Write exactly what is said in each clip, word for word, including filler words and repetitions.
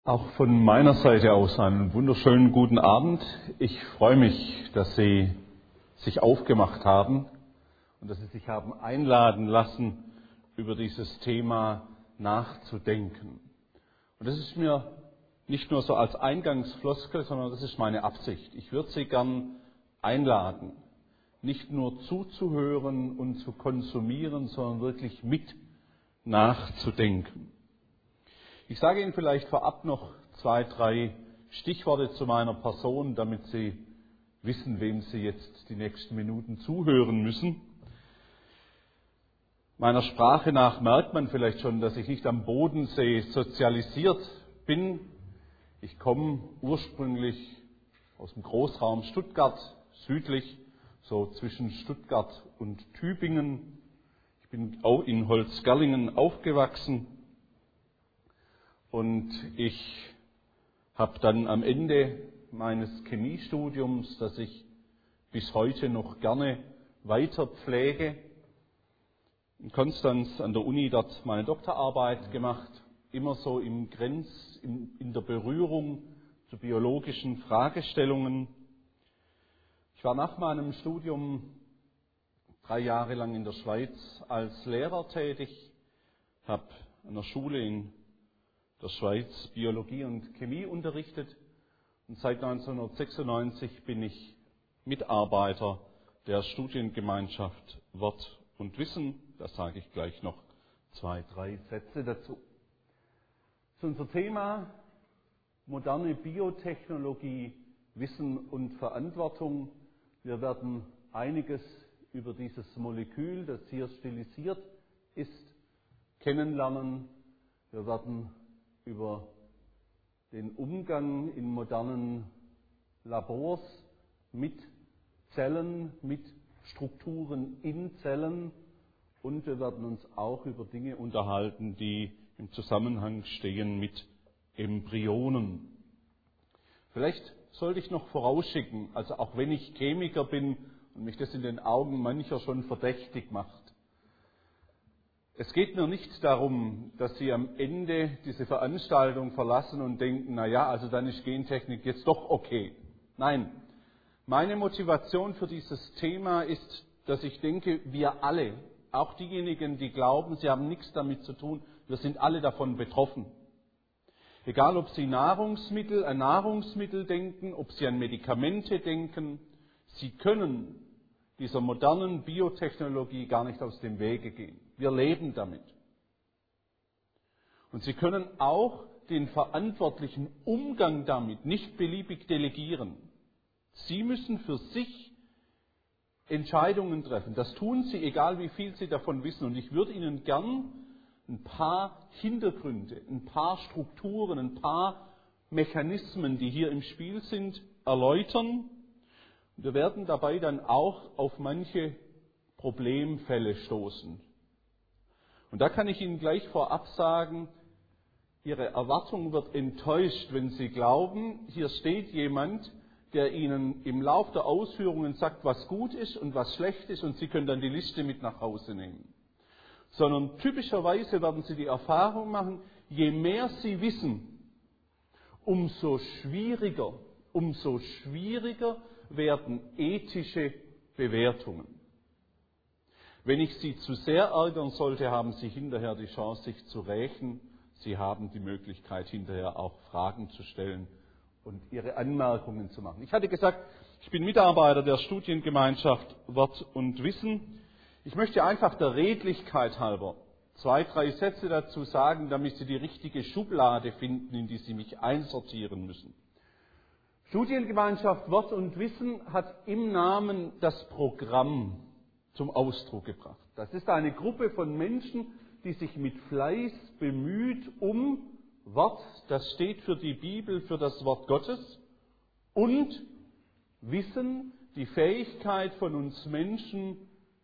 Auch von meiner Seite aus einen wunderschönen guten Abend. Ich freue mich, dass Sie sich aufgemacht haben und dass Sie sich haben einladen lassen, über dieses Thema nachzudenken. Und das ist mir nicht nur so als Eingangsfloskel, sondern das ist meine Absicht. Ich würde Sie gern einladen, nicht nur zuzuhören und zu konsumieren, sondern wirklich mit nachzudenken. Ich sage Ihnen vielleicht vorab noch zwei, drei Stichworte zu meiner Person, damit Sie wissen, wem Sie jetzt die nächsten Minuten zuhören müssen. Meiner Sprache nach merkt man vielleicht schon, dass ich nicht am Bodensee sozialisiert bin. Ich komme ursprünglich aus dem Großraum Stuttgart, südlich, so zwischen Stuttgart und Tübingen. Ich bin auch in Holzgerlingen aufgewachsen. Und ich habe dann am Ende meines Chemiestudiums, das ich bis heute noch gerne weiter pflege, in Konstanz an der Uni dort meine Doktorarbeit gemacht, immer so im Grenz, in, in der Berührung zu biologischen Fragestellungen. Ich war nach meinem Studium drei Jahre lang in der Schweiz als Lehrer tätig, habe an der Schule in der Schweiz Biologie und Chemie unterrichtet und seit neunzehnhundertsechsundneunzig bin ich Mitarbeiter der Studiengemeinschaft Wort und Wissen. Da sage ich gleich noch zwei, drei Sätze dazu. Das ist unser Thema: moderne Biotechnologie, Wissen und Verantwortung. Wir werden einiges über dieses Molekül, das hier stilisiert ist, kennenlernen. Wir werden über den Umgang in modernen Labors mit Zellen, mit Strukturen in Zellen, und wir werden uns auch über Dinge unterhalten, die im Zusammenhang stehen mit Embryonen. Vielleicht sollte ich noch vorausschicken, also auch wenn ich Chemiker bin und mich das in den Augen mancher schon verdächtig macht, es geht mir nicht darum, dass Sie am Ende diese Veranstaltung verlassen und denken, na ja, also dann ist Gentechnik jetzt doch okay. Nein, meine Motivation für dieses Thema ist, dass ich denke, wir alle, auch diejenigen, die glauben, sie haben nichts damit zu tun, wir sind alle davon betroffen. Egal, ob Sie Nahrungsmittel, an Nahrungsmittel denken, ob Sie an Medikamente denken, Sie können dieser modernen Biotechnologie gar nicht aus dem Wege gehen. Wir leben damit. Und Sie können auch den verantwortlichen Umgang damit nicht beliebig delegieren. Sie müssen für sich Entscheidungen treffen. Das tun Sie, egal wie viel Sie davon wissen. Und ich würde Ihnen gern ein paar Hintergründe, ein paar Strukturen, ein paar Mechanismen, die hier im Spiel sind, erläutern. Wir werden dabei dann auch auf manche Problemfälle stoßen. Und da kann ich Ihnen gleich vorab sagen, Ihre Erwartung wird enttäuscht, wenn Sie glauben, hier steht jemand, der Ihnen im Lauf der Ausführungen sagt, was gut ist und was schlecht ist, und Sie können dann die Liste mit nach Hause nehmen. Sondern typischerweise werden Sie die Erfahrung machen, je mehr Sie wissen, umso schwieriger, umso schwieriger werden ethische Bewertungen. Wenn ich Sie zu sehr ärgern sollte, haben Sie hinterher die Chance, sich zu rächen. Sie haben die Möglichkeit, hinterher auch Fragen zu stellen und Ihre Anmerkungen zu machen. Ich hatte gesagt, ich bin Mitarbeiter der Studiengemeinschaft Wort und Wissen. Ich möchte einfach der Redlichkeit halber zwei, drei Sätze dazu sagen, damit Sie die richtige Schublade finden, in die Sie mich einsortieren müssen. Studiengemeinschaft Wort und Wissen hat im Namen das Programm zum Ausdruck gebracht. Das ist eine Gruppe von Menschen, die sich mit Fleiß bemüht um Wort, das steht für die Bibel, für das Wort Gottes, und Wissen, die Fähigkeit von uns Menschen,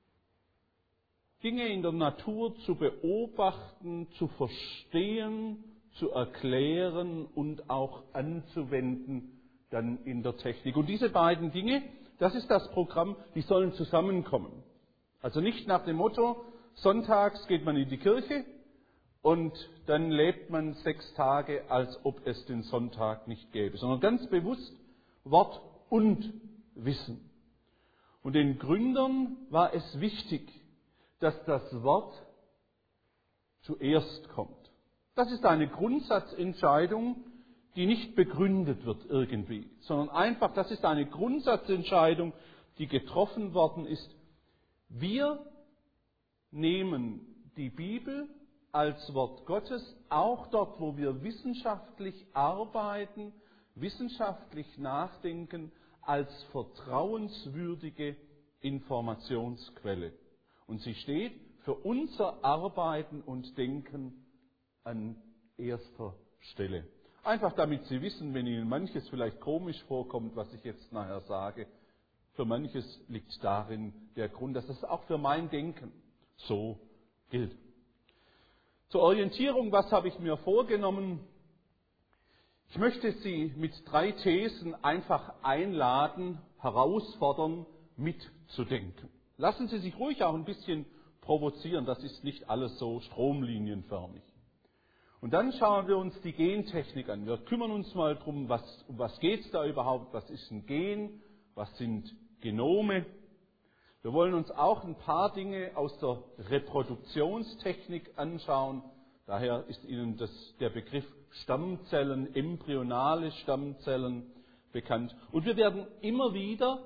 Dinge in der Natur zu beobachten, zu verstehen, zu erklären und auch anzuwenden dann in der Technik. Und diese beiden Dinge, das ist das Programm, die sollen zusammenkommen. Also nicht nach dem Motto, sonntags geht man in die Kirche und dann lebt man sechs Tage, als ob es den Sonntag nicht gäbe, sondern ganz bewusst Wort und Wissen. Und den Gründern war es wichtig, dass das Wort zuerst kommt. Das ist eine Grundsatzentscheidung, die nicht begründet wird irgendwie, sondern einfach, das ist eine Grundsatzentscheidung, die getroffen worden ist. Wir nehmen die Bibel als Wort Gottes, auch dort, wo wir wissenschaftlich arbeiten, wissenschaftlich nachdenken, als vertrauenswürdige Informationsquelle. Und sie steht für unser Arbeiten und Denken an erster Stelle. Einfach damit Sie wissen, wenn Ihnen manches vielleicht komisch vorkommt, was ich jetzt nachher sage, für manches liegt darin der Grund, dass es auch für mein Denken so gilt. Zur Orientierung, was habe ich mir vorgenommen? Ich möchte Sie mit drei Thesen einfach einladen, herausfordern, mitzudenken. Lassen Sie sich ruhig auch ein bisschen provozieren, das ist nicht alles so stromlinienförmig. Und dann schauen wir uns die Gentechnik an. Wir kümmern uns mal darum, was, um was geht es da überhaupt, was ist ein Gen, was sind Genome. Wir wollen uns auch ein paar Dinge aus der Reproduktionstechnik anschauen. Daher ist Ihnen das, der Begriff Stammzellen, embryonale Stammzellen bekannt. Und wir werden immer wieder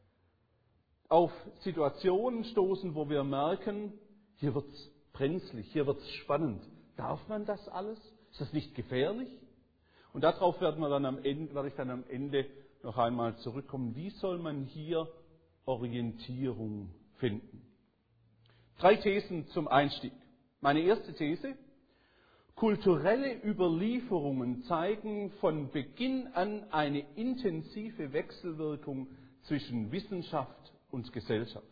auf Situationen stoßen, wo wir merken, hier wird es brenzlig, hier wird es spannend. Darf man das alles? Ist das nicht gefährlich? Und darauf werden wir dann am Ende, werde ich dann am Ende noch einmal zurückkommen. Wie soll man hier Orientierung finden? Drei Thesen zum Einstieg. Meine erste These: Kulturelle Überlieferungen zeigen von Beginn an eine intensive Wechselwirkung zwischen Wissenschaft und Gesellschaft.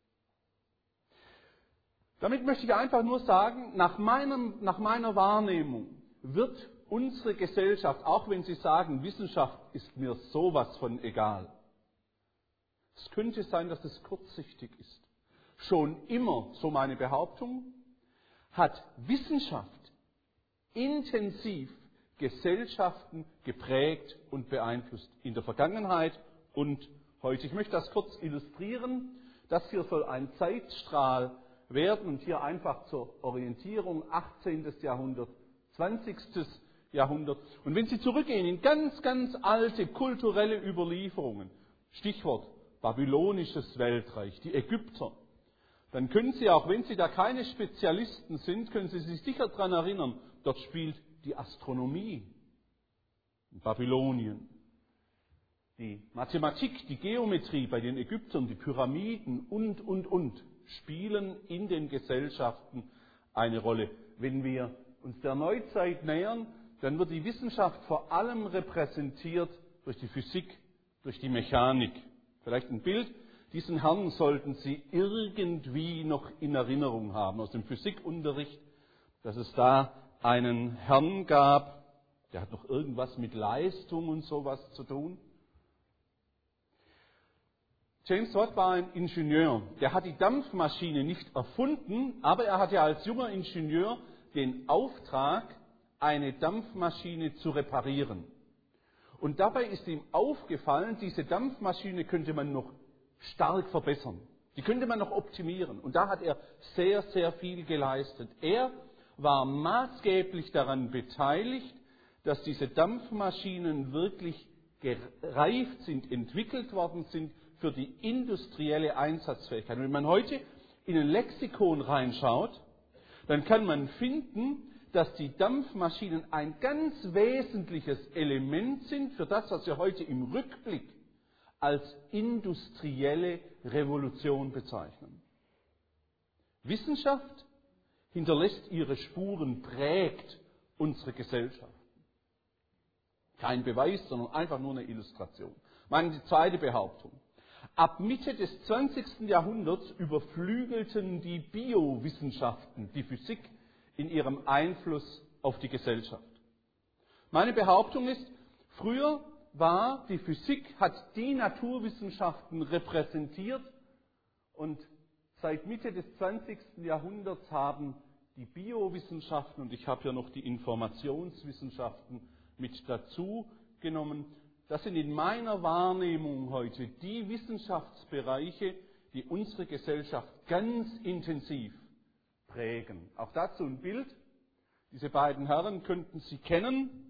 Damit möchte ich einfach nur sagen, nach, meinem, nach meiner Wahrnehmung wird unsere Gesellschaft, auch wenn Sie sagen, Wissenschaft ist mir sowas von egal, es könnte sein, dass es kurzsichtig ist. Schon immer, so meine Behauptung, hat Wissenschaft intensiv Gesellschaften geprägt und beeinflusst, in der Vergangenheit und heute. Ich möchte das kurz illustrieren. Das hier soll ein Zeitstrahl werden und hier einfach zur Orientierung achtzehntes Jahrhundert, zwanzigstes Jahrhundert. Und wenn Sie zurückgehen in ganz, ganz alte kulturelle Überlieferungen, Stichwort babylonisches Weltreich, die Ägypter, dann können Sie, auch wenn Sie da keine Spezialisten sind, können Sie sich sicher daran erinnern, dort spielt die Astronomie in Babylonien, die Mathematik, die Geometrie bei den Ägyptern, die Pyramiden und, und, und, spielen in den Gesellschaften eine Rolle. Wenn wir uns der Neuzeit nähern, dann wird die Wissenschaft vor allem repräsentiert durch die Physik, durch die Mechanik. Vielleicht ein Bild. Diesen Herrn sollten Sie irgendwie noch in Erinnerung haben aus dem Physikunterricht, dass es da einen Herrn gab, der hat noch irgendwas mit Leistung und sowas zu tun. James Watt war ein Ingenieur. Der hat die Dampfmaschine nicht erfunden, aber er hatte als junger Ingenieur den Auftrag, eine Dampfmaschine zu reparieren. Und dabei ist ihm aufgefallen, diese Dampfmaschine könnte man noch stark verbessern. Die könnte man noch optimieren. Und da hat er sehr, sehr viel geleistet. Er war maßgeblich daran beteiligt, dass diese Dampfmaschinen wirklich gereift sind, entwickelt worden sind für die industrielle Einsatzfähigkeit. Und wenn man heute in ein Lexikon reinschaut, dann kann man finden, dass die Dampfmaschinen ein ganz wesentliches Element sind für das, was wir heute im Rückblick als industrielle Revolution bezeichnen. Wissenschaft hinterlässt ihre Spuren, prägt unsere Gesellschaft. Kein Beweis, sondern einfach nur eine Illustration. Meine zweite Behauptung. Ab Mitte des zwanzigsten Jahrhunderts überflügelten die Biowissenschaften die Physik in ihrem Einfluss auf die Gesellschaft. Meine Behauptung ist, früher war die Physik, hat die Naturwissenschaften repräsentiert und seit Mitte des zwanzigsten Jahrhunderts haben die Biowissenschaften und ich habe hier noch die Informationswissenschaften mit dazu genommen. Das sind in meiner Wahrnehmung heute die Wissenschaftsbereiche, die unsere Gesellschaft ganz intensiv prägen. Auch dazu ein Bild. Diese beiden Herren könnten Sie kennen.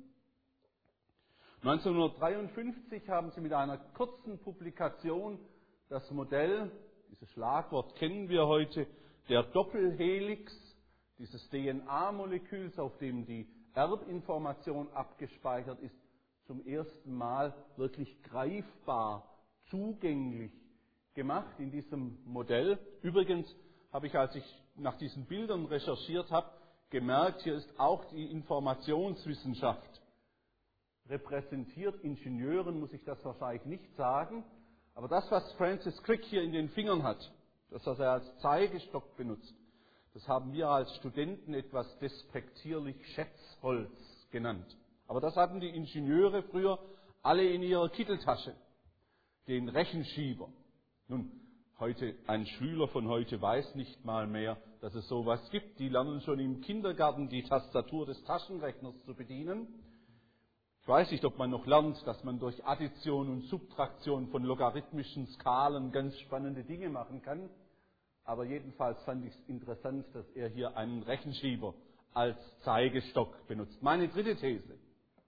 neunzehnhundertdreiundfünfzig haben sie mit einer kurzen Publikation das Modell, dieses Schlagwort kennen wir heute, der Doppelhelix, dieses D N A-Moleküls, auf dem die Erbinformation abgespeichert ist, zum ersten Mal wirklich greifbar, zugänglich gemacht in diesem Modell. Übrigens habe ich, als ich nach diesen Bildern recherchiert habe, gemerkt, hier ist auch die Informationswissenschaft repräsentiert. Ingenieuren muss ich das wahrscheinlich nicht sagen, aber das, was Francis Crick hier in den Fingern hat, das, was er als Zeigestock benutzt, das haben wir als Studenten etwas despektierlich Schätzholz genannt. Aber das hatten die Ingenieure früher alle in ihrer Kitteltasche, den Rechenschieber. Nun, heute, ein Schüler von heute weiß nicht mal mehr, dass es sowas gibt. Die lernen schon im Kindergarten die Tastatur des Taschenrechners zu bedienen. Ich weiß nicht, ob man noch lernt, dass man durch Addition und Subtraktion von logarithmischen Skalen ganz spannende Dinge machen kann. Aber jedenfalls fand ich es interessant, dass er hier einen Rechenschieber als Zeigestock benutzt. Meine dritte These.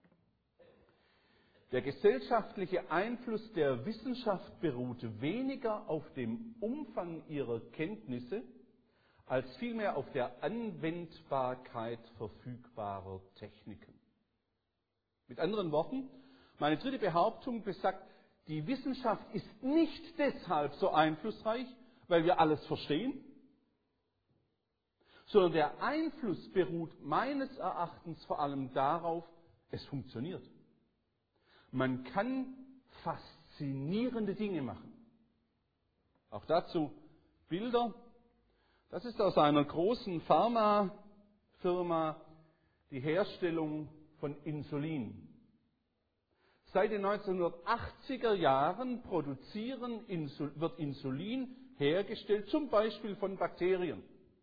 Der gesellschaftliche Einfluss der Wissenschaft beruht weniger auf dem Umfang ihrer Kenntnisse, als vielmehr auf der Anwendbarkeit verfügbarer Techniken. Mit anderen Worten, meine dritte Behauptung besagt, die Wissenschaft ist nicht deshalb so einflussreich, weil wir alles verstehen, sondern der Einfluss beruht meines Erachtens vor allem darauf, es funktioniert. Man kann faszinierende Dinge machen. Auch dazu Bilder. Das ist aus einer großen Pharmafirma die Herstellung von Insulin. Seit den neunzehnhundertachtziger Jahren produzieren, wird Insulin hergestellt, zum Beispiel von Bakterien.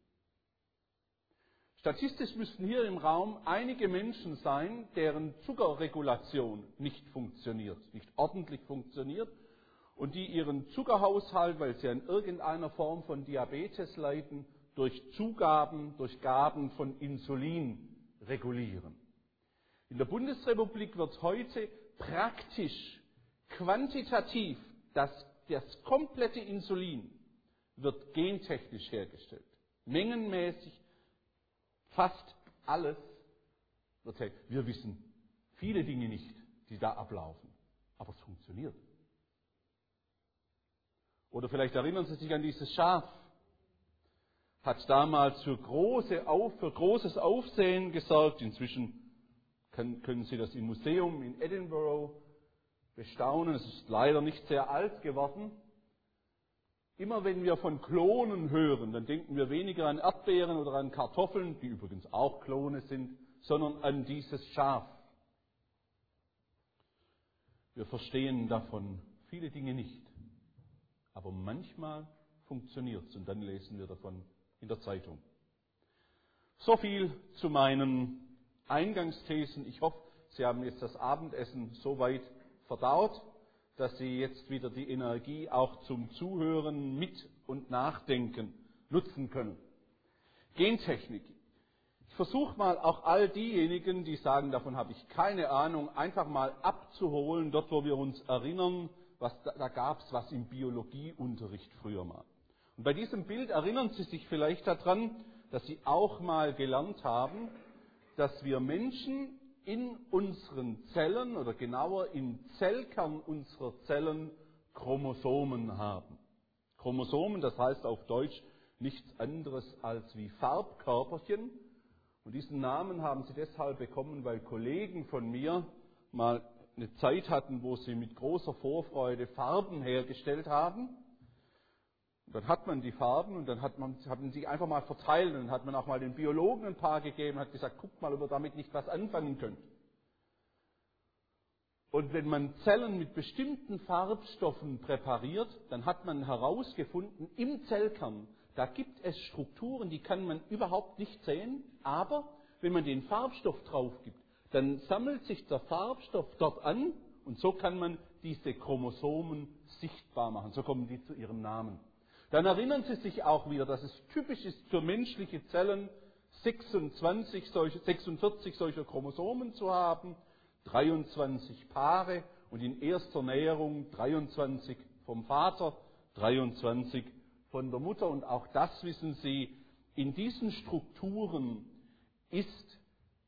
Statistisch müssten hier im Raum einige Menschen sein, deren Zuckerregulation nicht funktioniert, nicht ordentlich funktioniert und die ihren Zuckerhaushalt, weil sie an irgendeiner Form von Diabetes leiden, durch Zugaben, durch Gaben von Insulin regulieren. In der Bundesrepublik wird heute praktisch, quantitativ, das, das komplette Insulin wird gentechnisch hergestellt. Mengenmäßig fast alles wird hergestellt. Wir wissen viele Dinge nicht, die da ablaufen, aber es funktioniert. Oder vielleicht erinnern Sie sich an dieses Schaf. Hat damals für, große Auf, für großes Aufsehen gesorgt. Inzwischen können, können Sie das im Museum in Edinburgh bestaunen. Es ist leider nicht sehr alt geworden. Immer wenn wir von Klonen hören, dann denken wir weniger an Erdbeeren oder an Kartoffeln, die übrigens auch Klone sind, sondern an dieses Schaf. Wir verstehen davon viele Dinge nicht. Aber manchmal funktioniert es und dann lesen wir davon in der Zeitung. So viel zu meinen Eingangsthesen. Ich hoffe, Sie haben jetzt das Abendessen so weit verdaut, dass Sie jetzt wieder die Energie auch zum Zuhören, Mit- und Nachdenken nutzen können. Gentechnik. Ich versuche mal auch all diejenigen, die sagen, davon habe ich keine Ahnung, einfach mal abzuholen, dort wo wir uns erinnern, was da, da gab es was im Biologieunterricht früher mal. Und bei diesem Bild erinnern Sie sich vielleicht daran, dass Sie auch mal gelernt haben, dass wir Menschen in unseren Zellen oder genauer im Zellkern unserer Zellen Chromosomen haben. Chromosomen, das heißt auf Deutsch nichts anderes als wie Farbkörperchen. Und diesen Namen haben sie deshalb bekommen, weil Kollegen von mir mal eine Zeit hatten, wo sie mit großer Vorfreude Farben hergestellt haben. Und dann hat man die Farben und dann hat man, haben sie einfach mal verteilt und dann hat man auch mal den Biologen ein paar gegeben und hat gesagt, guckt mal, ob ihr damit nicht was anfangen könnt. Und wenn man Zellen mit bestimmten Farbstoffen präpariert, dann hat man herausgefunden im Zellkern, da gibt es Strukturen, die kann man überhaupt nicht sehen, aber wenn man den Farbstoff drauf gibt, dann sammelt sich der Farbstoff dort an und so kann man diese Chromosomen sichtbar machen. So kommen die zu ihrem Namen. Dann erinnern Sie sich auch wieder, dass es typisch ist für menschliche Zellen, sechsundzwanzig solche, sechsundvierzig solcher Chromosomen zu haben, dreiundzwanzig Paare und in erster Näherung dreiundzwanzig vom Vater, dreiundzwanzig von der Mutter. Und auch das wissen Sie, in diesen Strukturen ist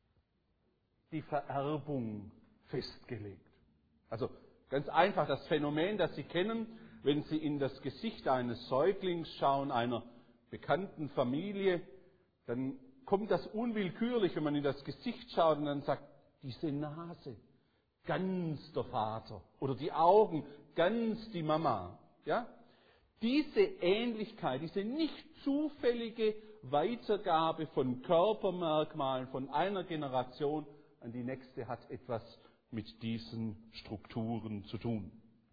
die Vererbung festgelegt. Also ganz einfach das Phänomen, das Sie kennen, wenn Sie in das Gesicht eines Säuglings schauen, einer bekannten Familie, dann kommt das unwillkürlich, wenn man in das Gesicht schaut und dann sagt, diese Nase, ganz der Vater. Oder die Augen, ganz die Mama. Ja? Diese Ähnlichkeit, diese nicht zufällige Weitergabe von Körpermerkmalen von einer Generation an die nächste hat etwas mit diesen Strukturen zu tun.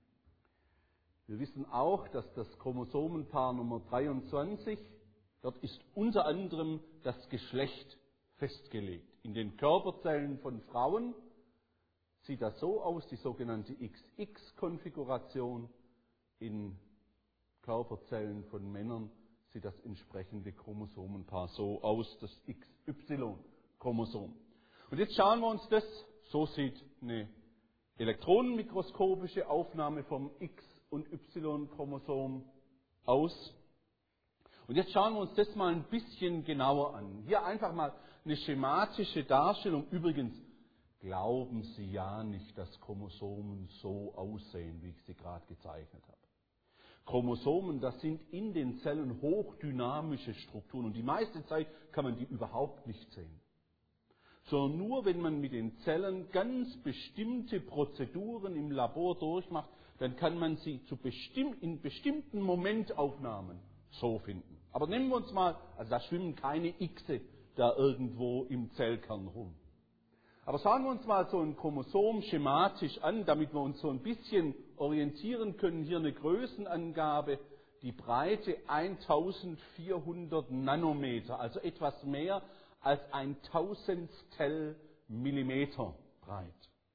Wir wissen auch, dass das Chromosomenpaar Nummer dreiundzwanzig, dort ist unter anderem das Geschlecht festgelegt. In den Körperzellen von Frauen sieht das so aus, die sogenannte X X-Konfiguration. In Körperzellen von Männern sieht das entsprechende Chromosomenpaar so aus, das X Y-Chromosom. Und jetzt schauen wir uns das, so sieht eine elektronenmikroskopische Aufnahme vom X- und Y-Chromosom aus. Und jetzt schauen wir uns das mal ein bisschen genauer an. Hier einfach mal eine schematische Darstellung. Übrigens, glauben Sie ja nicht, dass Chromosomen so aussehen, wie ich sie gerade gezeichnet habe. Chromosomen, das sind in den Zellen hochdynamische Strukturen und die meiste Zeit kann man die überhaupt nicht sehen. Sondern nur, wenn man mit den Zellen ganz bestimmte Prozeduren im Labor durchmacht, dann kann man sie zu bestimm- in bestimmten Momentaufnahmen so finden. Aber nehmen wir uns mal, also da schwimmen keine Xe da irgendwo im Zellkern rum. Aber schauen wir uns mal so ein Chromosom schematisch an, damit wir uns so ein bisschen orientieren können. Hier eine Größenangabe, die Breite eintausendvierhundert Nanometer, also etwas mehr als ein Tausendstel Millimeter breit.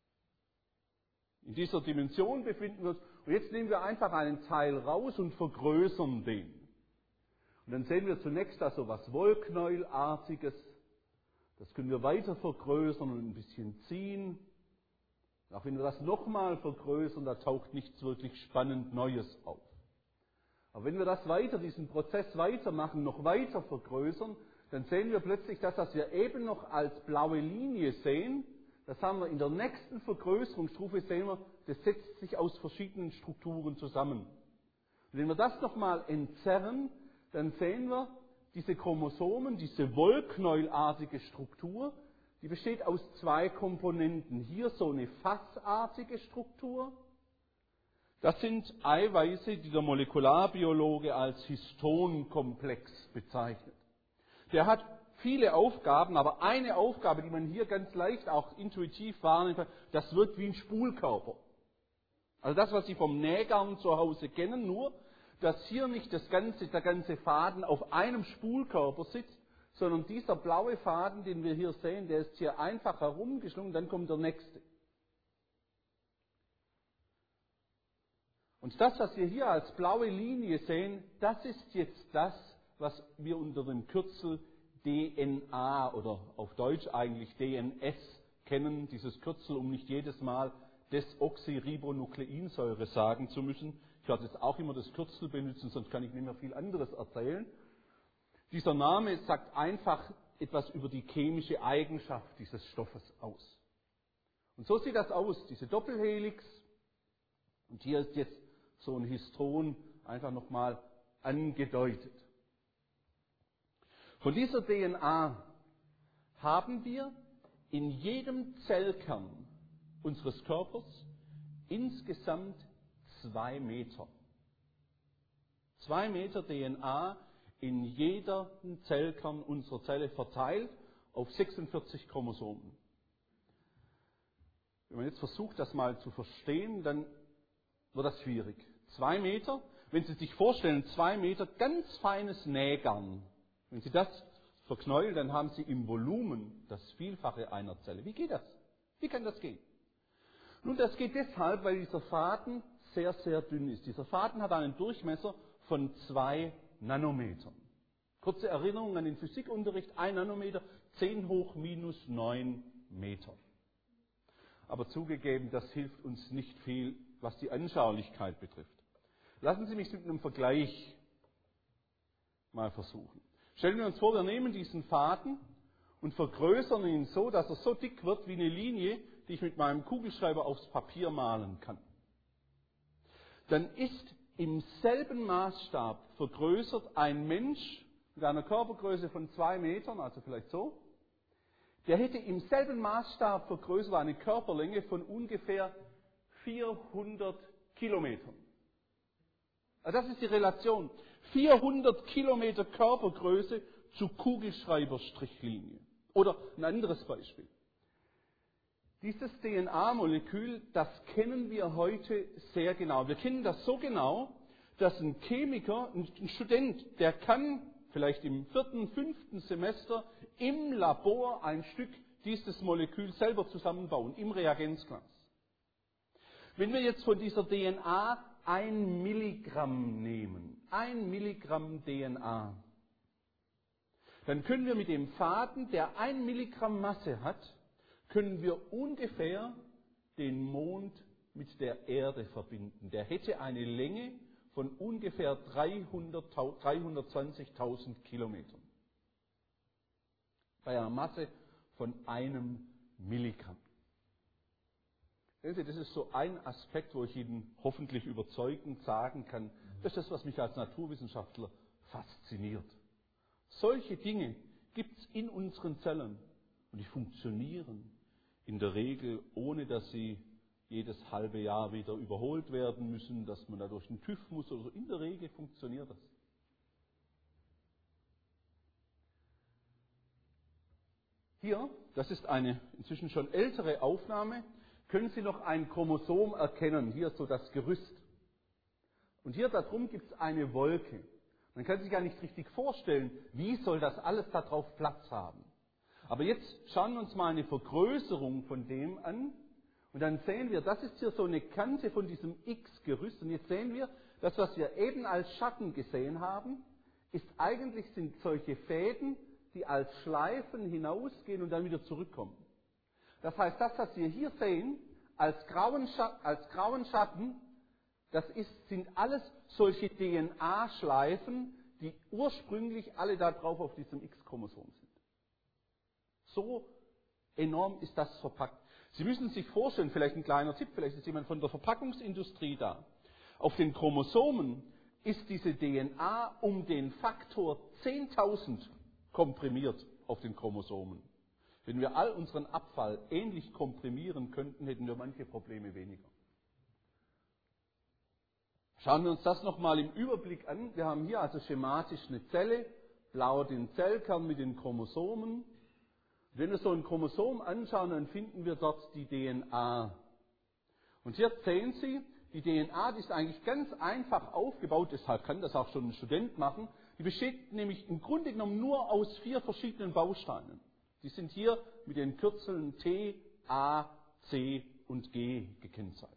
In dieser Dimension befinden wir uns. Und jetzt nehmen wir einfach einen Teil raus und vergrößern den. Und dann sehen wir zunächst da so was Wollknäulartiges. Das können wir weiter vergrößern und ein bisschen ziehen. Auch wenn wir das nochmal vergrößern, da taucht nichts wirklich spannend Neues auf. Aber wenn wir das weiter, diesen Prozess weitermachen, noch weiter vergrößern, dann sehen wir plötzlich das, was wir eben noch als blaue Linie sehen. Das haben wir in der nächsten Vergrößerungsstufe, sehen wir, das setzt sich aus verschiedenen Strukturen zusammen. Und wenn wir das nochmal entzerren, dann sehen wir, diese Chromosomen, diese wollknäulartige Struktur, die besteht aus zwei Komponenten. Hier so eine fassartige Struktur. Das sind Eiweiße, die der Molekularbiologe als Histonkomplex bezeichnet. Der hat viele Aufgaben, aber eine Aufgabe, die man hier ganz leicht auch intuitiv wahrnehmen kann, das wirkt wie ein Spulkörper. Also das, was Sie vom Nähgarn zu Hause kennen, nur dass hier nicht das ganze, der ganze Faden auf einem Spulkörper sitzt, sondern dieser blaue Faden, den wir hier sehen, der ist hier einfach herumgeschlungen, dann kommt der nächste. Und das, was wir hier als blaue Linie sehen, das ist jetzt das, was wir unter dem Kürzel D N A oder auf Deutsch eigentlich D N S kennen, dieses Kürzel, um nicht jedes Mal Desoxyribonukleinsäure sagen zu müssen. Ich werde jetzt auch immer das Kürzel benutzen, sonst kann ich nicht mehr viel anderes erzählen. Dieser Name sagt einfach etwas über die chemische Eigenschaft dieses Stoffes aus. Und so sieht das aus, diese Doppelhelix. Und hier ist jetzt so ein Histon einfach nochmal angedeutet. Von dieser D N A haben wir in jedem Zellkern unseres Körpers insgesamt zwei Meter. Zwei Meter D N A in jeder Zellkern unserer Zelle verteilt auf sechsundvierzig Chromosomen. Wenn man jetzt versucht, das mal zu verstehen, dann wird das schwierig. Zwei Meter, Wenn Sie sich vorstellen, zwei Meter ganz feines Nähgarn, wenn Sie das verknäueln, dann haben Sie im Volumen das Vielfache einer Zelle. Wie geht das? Wie kann das gehen? Nun, das geht deshalb, weil dieser Faden sehr, sehr dünn ist. Dieser Faden hat einen Durchmesser von zwei Nanometern. Kurze Erinnerung an den Physikunterricht, ein Nanometer, zehn hoch minus neun Meter. Aber zugegeben, das hilft uns nicht viel, was die Anschaulichkeit betrifft. Lassen Sie mich mit einem Vergleich mal versuchen. Stellen wir uns vor, wir nehmen diesen Faden und vergrößern ihn so, dass er so dick wird wie eine Linie, die ich mit meinem Kugelschreiber aufs Papier malen kann. Dann ist im selben Maßstab vergrößert ein Mensch mit einer Körpergröße von zwei Metern, also vielleicht so, der hätte im selben Maßstab vergrößert eine Körperlänge von ungefähr vierhundert Kilometern. Also das ist die Relation. vierhundert Kilometer Körpergröße zu Kugelschreiberstrichlinie. Oder ein anderes Beispiel. Dieses D N A-Molekül, das kennen wir heute sehr genau. Wir kennen das so genau, dass ein Chemiker, ein Student, der kann vielleicht im vierten, fünften Semester im Labor ein Stück dieses Molekül selber zusammenbauen, im Reagenzglas. Wenn wir jetzt von dieser D N A ein Milligramm nehmen, ein Milligramm D N A, dann können wir mit dem Faden, der ein Milligramm Masse hat, können wir ungefähr den Mond mit der Erde verbinden. Der hätte eine Länge von ungefähr dreihundertzwanzigtausend Kilometern. Bei einer Masse von einem Milligramm. Sehen Sie, das ist so ein Aspekt, wo ich Ihnen hoffentlich überzeugend sagen kann, das ist das, was mich als Naturwissenschaftler fasziniert. Solche Dinge gibt es in unseren Zellen und die funktionieren in der Regel, ohne dass sie jedes halbe Jahr wieder überholt werden müssen, dass man da durch den TÜV muss oder so. In der Regel funktioniert das. Hier, das ist eine inzwischen schon ältere Aufnahme, können Sie noch ein Chromosom erkennen, hier so das Gerüst. Und hier darum gibt es eine Wolke. Man kann sich gar nicht richtig vorstellen, wie soll das alles da drauf Platz haben. Aber jetzt schauen wir uns mal eine Vergrößerung von dem an. Und dann sehen wir, das ist hier so eine Kante von diesem X-Gerüst. Und jetzt sehen wir, das, was wir eben als Schatten gesehen haben, ist eigentlich sind solche Fäden, die als Schleifen hinausgehen und dann wieder zurückkommen. Das heißt, das, was wir hier sehen, als grauen, Schatten, als grauen Schatten, das ist, sind alles solche D N A-Schleifen, die ursprünglich alle da drauf auf diesem X-Chromosom sind. So enorm ist das verpackt. Sie müssen sich vorstellen, vielleicht ein kleiner Tipp, vielleicht ist jemand von der Verpackungsindustrie da. Auf den Chromosomen ist diese D N A um den Faktor zehntausend komprimiert auf den Chromosomen. Wenn wir all unseren Abfall ähnlich komprimieren könnten, hätten wir manche Probleme weniger. Schauen wir uns das nochmal im Überblick an. Wir haben hier also schematisch eine Zelle, blau den Zellkern mit den Chromosomen. Wenn wir so ein Chromosom anschauen, dann finden wir dort die D N A. Und hier sehen Sie, die D N A, die ist eigentlich ganz einfach aufgebaut, deshalb kann das auch schon ein Student machen. Die besteht nämlich im Grunde genommen nur aus vier verschiedenen Bausteinen. Die sind hier mit den Kürzeln T, A, C und G gekennzeichnet.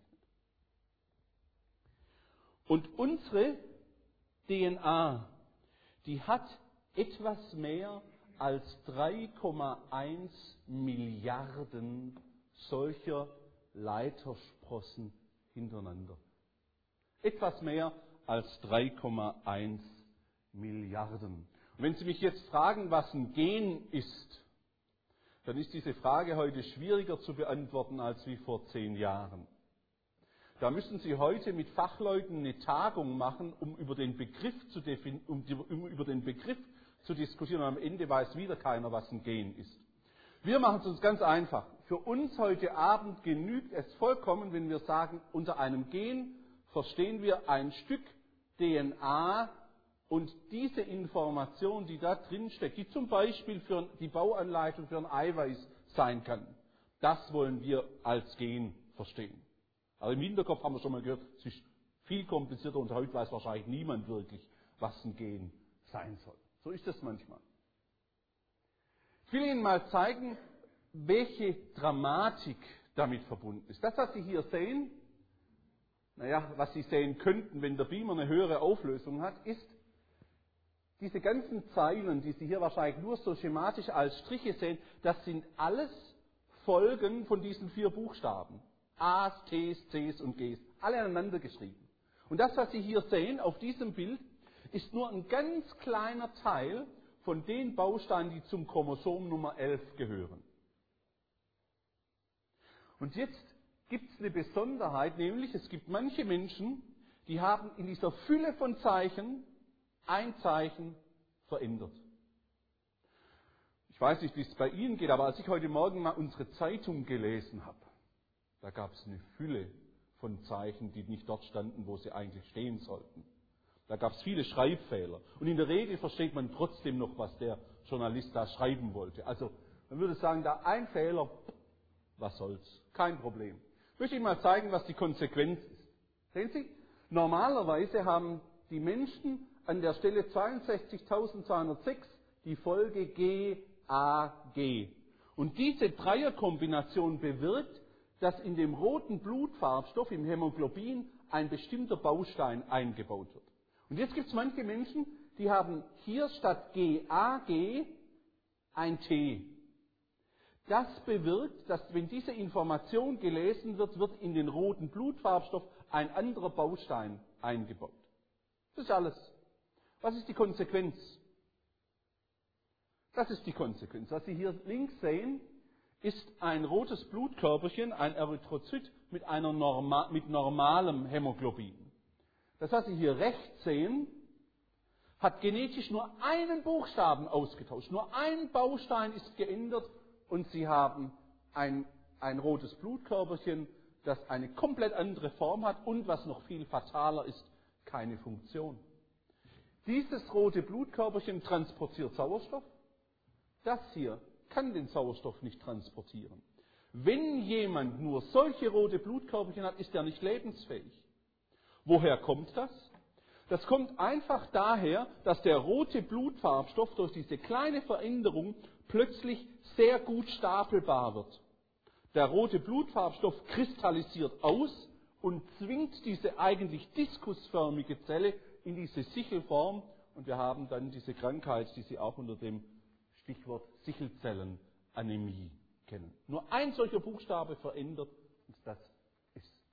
Und unsere D N A, die hat etwas mehr als drei Komma eins Milliarden solcher Leitersprossen hintereinander. Etwas mehr als drei Komma eins Milliarden. Und wenn Sie mich jetzt fragen, was ein Gen ist, dann ist diese Frage heute schwieriger zu beantworten als wie vor zehn Jahren. Da müssen Sie heute mit Fachleuten eine Tagung machen, um über den Begriff zu, defin- um, die, um über den Begriff zu diskutieren. Und am Ende weiß wieder keiner, was ein Gen ist. Wir machen es uns ganz einfach. Für uns heute Abend genügt es vollkommen, wenn wir sagen, unter einem Gen verstehen wir ein Stück D N A und diese Information, die da drin steckt, die zum Beispiel für die Bauanleitung für ein Eiweiß sein kann, das wollen wir als Gen verstehen. Aber im Hinterkopf haben wir schon mal gehört, es ist viel komplizierter und heute weiß wahrscheinlich niemand wirklich, was ein Gen sein soll. So ist das manchmal. Ich will Ihnen mal zeigen, welche Dramatik damit verbunden ist. Das, was Sie hier sehen, naja, was Sie sehen könnten, wenn der Beamer eine höhere Auflösung hat, ist, diese ganzen Zeilen, die Sie hier wahrscheinlich nur so schematisch als Striche sehen, das sind alles Folgen von diesen vier Buchstaben. A's, T's, C's und G's. Alle aneinander geschrieben. Und das, was Sie hier sehen auf diesem Bild, ist nur ein ganz kleiner Teil von den Bausteinen, die zum Chromosom Nummer elf gehören. Und jetzt gibt es eine Besonderheit, nämlich es gibt manche Menschen, die haben in dieser Fülle von Zeichen ein Zeichen verändert. Ich weiß nicht, wie es bei Ihnen geht, aber als ich heute Morgen mal unsere Zeitung gelesen habe, da gab es eine Fülle von Zeichen, die nicht dort standen, wo sie eigentlich stehen sollten. Da gab es viele Schreibfehler. Und in der Regel versteht man trotzdem noch, was der Journalist da schreiben wollte. Also man würde sagen, da ein Fehler, was soll's, kein Problem. Ich möchte Ihnen mal zeigen, was die Konsequenz ist. Sehen Sie, normalerweise haben die Menschen an der Stelle zweiundsechzigtausendzweihundertsechs die Folge G A G. Und diese Dreierkombination bewirkt, dass in dem roten Blutfarbstoff, im Hämoglobin, ein bestimmter Baustein eingebaut wird. Und jetzt gibt es manche Menschen, die haben hier statt G A G ein T. Das bewirkt, dass wenn diese Information gelesen wird, wird in den roten Blutfarbstoff ein anderer Baustein eingebaut. Das ist alles. Was ist die Konsequenz? Das ist die Konsequenz. Was Sie hier links sehen, ist ein rotes Blutkörperchen, ein Erythrozyt mit, einer norma- mit normalem Hämoglobin. Das, was Sie hier rechts sehen, hat genetisch nur einen Buchstaben ausgetauscht. Nur ein Baustein ist geändert und Sie haben ein, ein rotes Blutkörperchen, das eine komplett andere Form hat und, was noch viel fataler ist, keine Funktion. Dieses rote Blutkörperchen transportiert Sauerstoff. Das hier kann den Sauerstoff nicht transportieren. Wenn jemand nur solche rote Blutkörperchen hat, ist er nicht lebensfähig. Woher kommt das? Das kommt einfach daher, dass der rote Blutfarbstoff durch diese kleine Veränderung plötzlich sehr gut stapelbar wird. Der rote Blutfarbstoff kristallisiert aus und zwingt diese eigentlich diskusförmige Zelle in diese Sichelform und wir haben dann diese Krankheit, die Sie auch unter dem Stichwort Sichelzellenanämie kennen. Nur ein solcher Buchstabe verändert und das ist.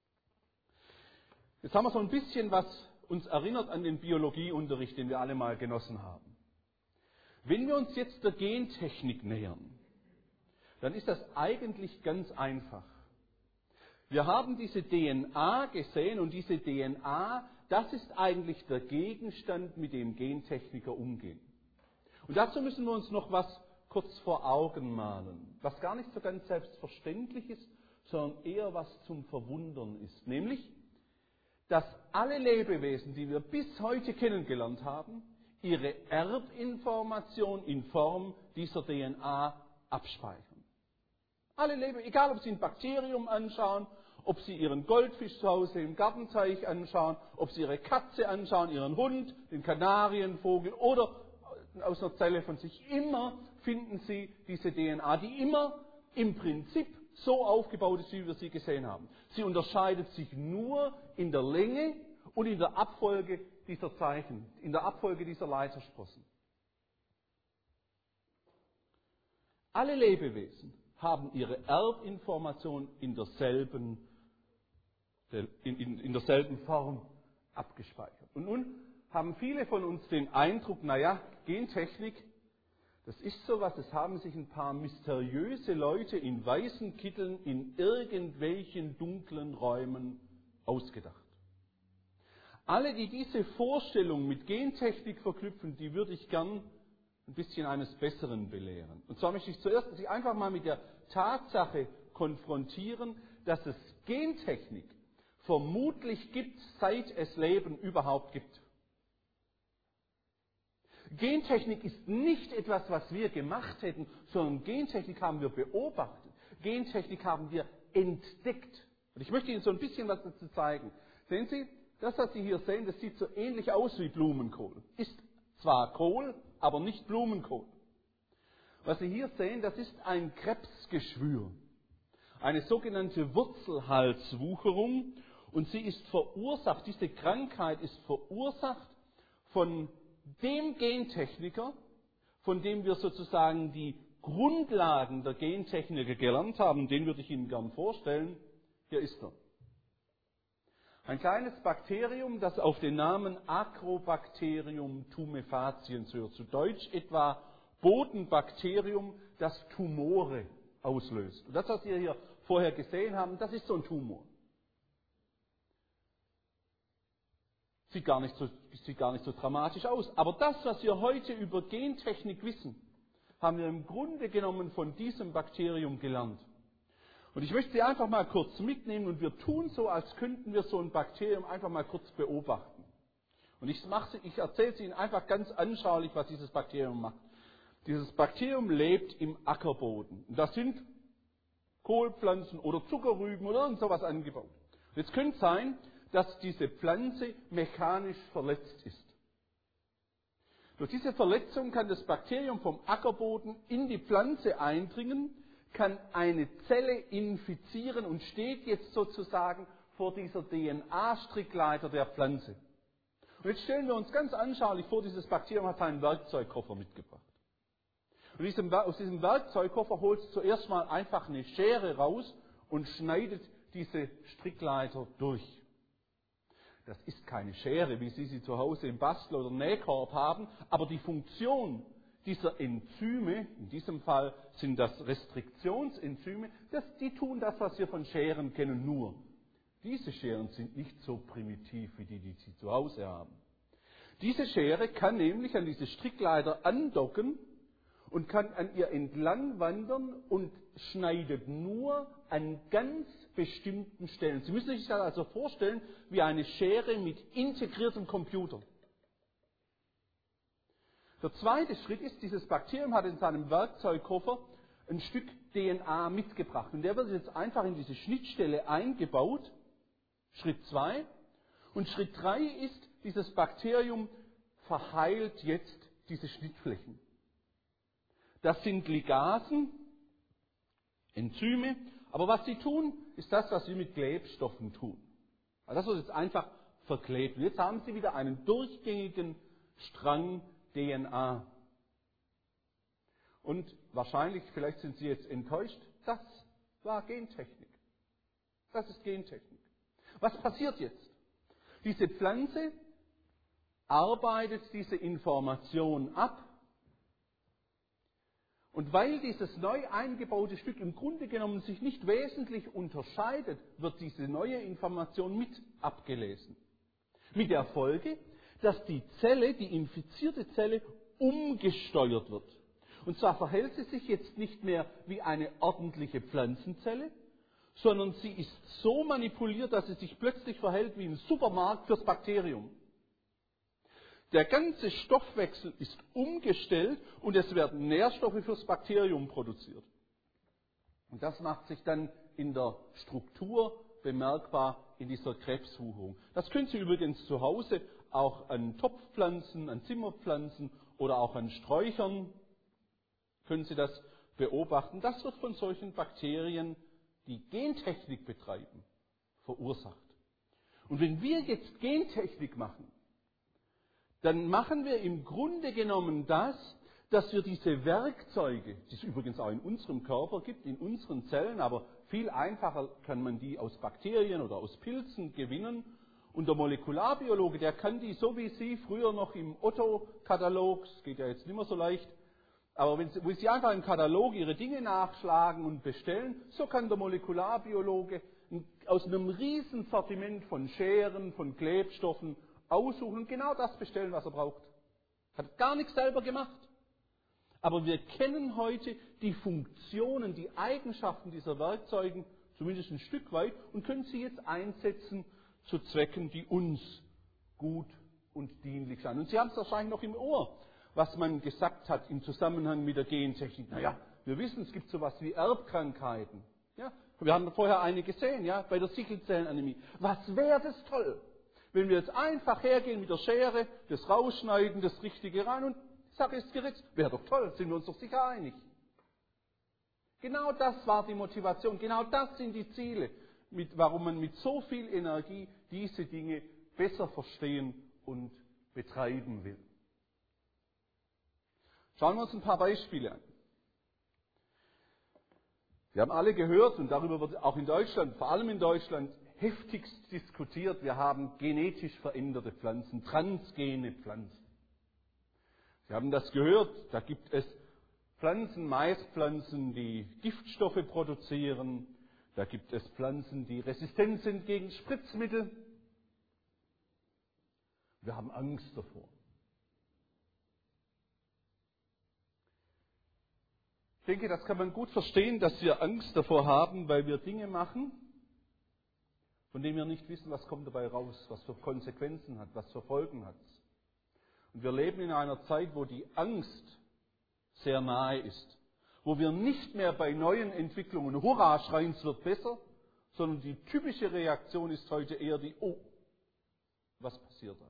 Jetzt haben wir so ein bisschen was uns erinnert an den Biologieunterricht, den wir alle mal genossen haben. Wenn wir uns jetzt der Gentechnik nähern, dann ist das eigentlich ganz einfach. Wir haben diese D N A gesehen und diese D N A, das ist eigentlich der Gegenstand, mit dem Gentechniker umgehen. Und dazu müssen wir uns noch was kurz vor Augen malen, was gar nicht so ganz selbstverständlich ist, sondern eher was zum Verwundern ist. Nämlich, dass alle Lebewesen, die wir bis heute kennengelernt haben, ihre Erbinformation in Form dieser D N A abspeichern. Alle Lebewesen, egal ob Sie ein Bakterium anschauen, ob Sie Ihren Goldfisch zu Hause im Gartenteich anschauen, ob Sie Ihre Katze anschauen, Ihren Hund, den Kanarienvogel oder aus einer Zelle von sich, immer finden Sie diese D N A, die immer im Prinzip so aufgebaut ist, wie wir sie gesehen haben. Sie unterscheidet sich nur in der Länge und in der Abfolge dieser Zeichen, in der Abfolge dieser Leitersprossen. Alle Lebewesen haben ihre Erbinformation in derselben, in, in, in derselben Form abgespeichert. Und nun haben viele von uns den Eindruck, naja, Gentechnik, das ist sowas, es haben sich ein paar mysteriöse Leute in weißen Kitteln in irgendwelchen dunklen Räumen ausgedacht. Alle, die diese Vorstellung mit Gentechnik verknüpfen, die würde ich gern ein bisschen eines Besseren belehren. Und zwar möchte ich zuerst Sie einfach mal mit der Tatsache konfrontieren, dass es Gentechnik vermutlich gibt, seit es Leben überhaupt gibt. Gentechnik ist nicht etwas, was wir gemacht hätten, sondern Gentechnik haben wir beobachtet. Gentechnik haben wir entdeckt. Und ich möchte Ihnen so ein bisschen was dazu zeigen. Sehen Sie, Das, was Sie hier sehen, das sieht so ähnlich aus wie Blumenkohl. Ist zwar Kohl, aber nicht Blumenkohl. Was Sie hier sehen, das ist ein Krebsgeschwür. Eine sogenannte Wurzelhalswucherung. Und sie ist verursacht, diese Krankheit ist verursacht von dem Gentechniker, von dem wir sozusagen die Grundlagen der Gentechnik gelernt haben. Den würde ich Ihnen gern vorstellen. Hier ist er. Ein kleines Bakterium, das auf den Namen Agrobacterium tumefaciens hört. Zu Deutsch etwa Bodenbakterium, das Tumore auslöst. Und das, was wir hier vorher gesehen haben, das ist so ein Tumor. Sieht gar nicht so, sieht gar nicht so dramatisch aus. Aber das, was wir heute über Gentechnik wissen, haben wir im Grunde genommen von diesem Bakterium gelernt. Und ich möchte Sie einfach mal kurz mitnehmen und wir tun so, als könnten wir so ein Bakterium einfach mal kurz beobachten. Und ich, mache, ich erzähle es Ihnen einfach ganz anschaulich, was dieses Bakterium macht. Dieses Bakterium lebt im Ackerboden. Und da sind Kohlpflanzen oder Zuckerrüben oder irgend sowas angebaut. Und jetzt könnte es sein, dass diese Pflanze mechanisch verletzt ist. Durch diese Verletzung kann das Bakterium vom Ackerboden in die Pflanze eindringen, kann eine Zelle infizieren und steht jetzt sozusagen vor dieser D N A-Strickleiter der Pflanze. Und jetzt stellen wir uns ganz anschaulich vor, dieses Bakterium hat seinen Werkzeugkoffer mitgebracht. Und diesem, aus diesem Werkzeugkoffer holt es zuerst mal einfach eine Schere raus und schneidet diese Strickleiter durch. Das ist keine Schere, wie Sie sie zu Hause im Bastel- oder Nähkorb haben, aber die Funktion dieser Enzyme, in diesem Fall sind das Restriktionsenzyme, das, die tun das, was wir von Scheren kennen, nur. Diese Scheren sind nicht so primitiv wie die, die Sie zu Hause haben. Diese Schere kann nämlich an diese Strickleiter andocken und kann an ihr entlang wandern und schneidet nur an ganz bestimmten Stellen. Sie müssen sich das also vorstellen wie eine Schere mit integriertem Computer. Der zweite Schritt ist, dieses Bakterium hat in seinem Werkzeugkoffer ein Stück D N A mitgebracht. Und der wird jetzt einfach in diese Schnittstelle eingebaut. Schritt zwei. Und Schritt drei ist, dieses Bakterium verheilt jetzt diese Schnittflächen. Das sind Ligasen, Enzyme, aber was sie tun, ist das, was sie mit Klebstoffen tun. Also das wird jetzt einfach verklebt. Und jetzt haben sie wieder einen durchgängigen Strang D N A. Und wahrscheinlich, vielleicht sind Sie jetzt enttäuscht, das war Gentechnik. Das ist Gentechnik. Was passiert jetzt? Diese Pflanze arbeitet diese Information ab. Und weil dieses neu eingebaute Stück im Grunde genommen sich nicht wesentlich unterscheidet, wird diese neue Information mit abgelesen. Mit der Folge, dass die Zelle, die infizierte Zelle, umgesteuert wird. Und zwar verhält sie sich jetzt nicht mehr wie eine ordentliche Pflanzenzelle, sondern sie ist so manipuliert, dass sie sich plötzlich verhält wie ein Supermarkt fürs Bakterium. Der ganze Stoffwechsel ist umgestellt und es werden Nährstoffe fürs Bakterium produziert. Und das macht sich dann in der Struktur bemerkbar in dieser Krebswucherung. Das können Sie übrigens zu Hause auch an Topfpflanzen, an Zimmerpflanzen oder auch an Sträuchern können Sie das beobachten. Das wird von solchen Bakterien, die Gentechnik betreiben, verursacht. Und wenn wir jetzt Gentechnik machen, dann machen wir im Grunde genommen das, dass wir diese Werkzeuge, die es übrigens auch in unserem Körper gibt, in unseren Zellen, aber viel einfacher kann man die aus Bakterien oder aus Pilzen gewinnen. Und der Molekularbiologe, der kann die, so wie Sie früher noch im Otto-Katalog, das geht ja jetzt nicht mehr so leicht, aber wenn Sie, wo Sie einfach im Katalog Ihre Dinge nachschlagen und bestellen, so kann der Molekularbiologe aus einem riesen Sortiment von Scheren, von Klebstoffen aussuchen und genau das bestellen, was er braucht. Hat gar nichts selber gemacht. Aber wir kennen heute die Funktionen, die Eigenschaften dieser Werkzeuge, zumindest ein Stück weit, und können sie jetzt einsetzen zu Zwecken, die uns gut und dienlich sind. Und Sie haben es wahrscheinlich noch im Ohr, was man gesagt hat im Zusammenhang mit der Gentechnik. Naja, wir wissen, es gibt sowas wie Erbkrankheiten. Ja, wir haben vorher eine gesehen, ja, bei der Sickelzellenanämie. Was wäre das toll, Wenn wir jetzt einfach hergehen mit der Schere, das rausschneiden, das Richtige rein und die Sache ist geritzt, wäre doch toll, sind wir uns doch sicher einig. Genau das war die Motivation, genau das sind die Ziele, mit, warum man mit so viel Energie diese Dinge besser verstehen und betreiben will. Schauen wir uns ein paar Beispiele an. Wir haben alle gehört, und darüber wird auch in Deutschland, vor allem in Deutschland, heftigst diskutiert. Wir haben genetisch veränderte Pflanzen, transgene Pflanzen. Sie haben das gehört, da gibt es Pflanzen, Maispflanzen, die Giftstoffe produzieren. Da gibt es Pflanzen, die resistent sind gegen Spritzmittel. Wir haben Angst davor. Ich denke, das kann man gut verstehen, dass wir Angst davor haben, weil wir Dinge machen, von denen wir nicht wissen, was kommt dabei raus, was für Konsequenzen hat, was für Folgen hat. Und wir leben in einer Zeit, wo die Angst sehr nahe ist, wo wir nicht mehr bei neuen Entwicklungen Hurra schreien, es wird besser, sondern die typische Reaktion ist heute eher die, oh, was passiert da?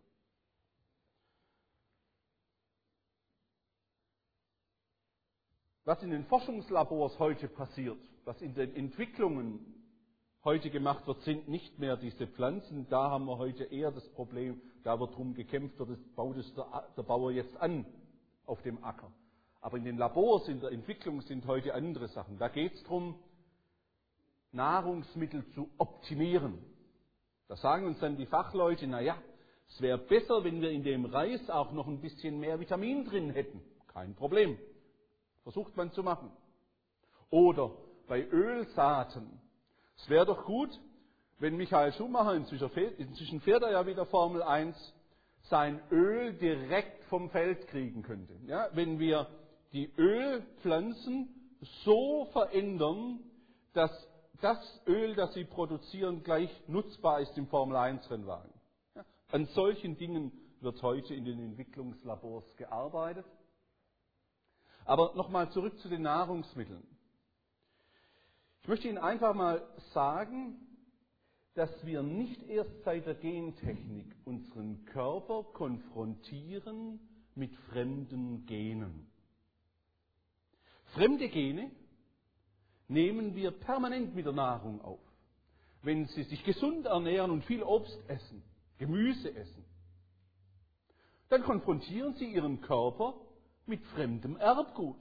Was in den Forschungslabors heute passiert, was in den Entwicklungen heute gemacht wird, sind nicht mehr diese Pflanzen. Da haben wir heute eher das Problem, da wird drum gekämpft, das baut es der, der Bauer jetzt an auf dem Acker. Aber in den Labors, in der Entwicklung sind heute andere Sachen. Da geht es darum, Nahrungsmittel zu optimieren. Da sagen uns dann die Fachleute, na ja, es wäre besser, wenn wir in dem Reis auch noch ein bisschen mehr Vitamin drin hätten. Kein Problem. Versucht man zu machen. Oder bei Ölsaaten. Es wäre doch gut, wenn Michael Schumacher, inzwischen fährt er ja wieder Formel eins, sein Öl direkt vom Feld kriegen könnte. Ja, wenn wir die Ölpflanzen so verändern, dass das Öl, das sie produzieren, gleich nutzbar ist im Formel eins Rennwagen. Ja, an solchen Dingen wird heute in den Entwicklungslabors gearbeitet. Aber nochmal zurück zu den Nahrungsmitteln. Ich möchte Ihnen einfach mal sagen, dass wir nicht erst seit der Gentechnik unseren Körper konfrontieren mit fremden Genen. Fremde Gene nehmen wir permanent mit der Nahrung auf. Wenn Sie sich gesund ernähren und viel Obst essen, Gemüse essen, dann konfrontieren Sie Ihren Körper mit fremdem Erbgut.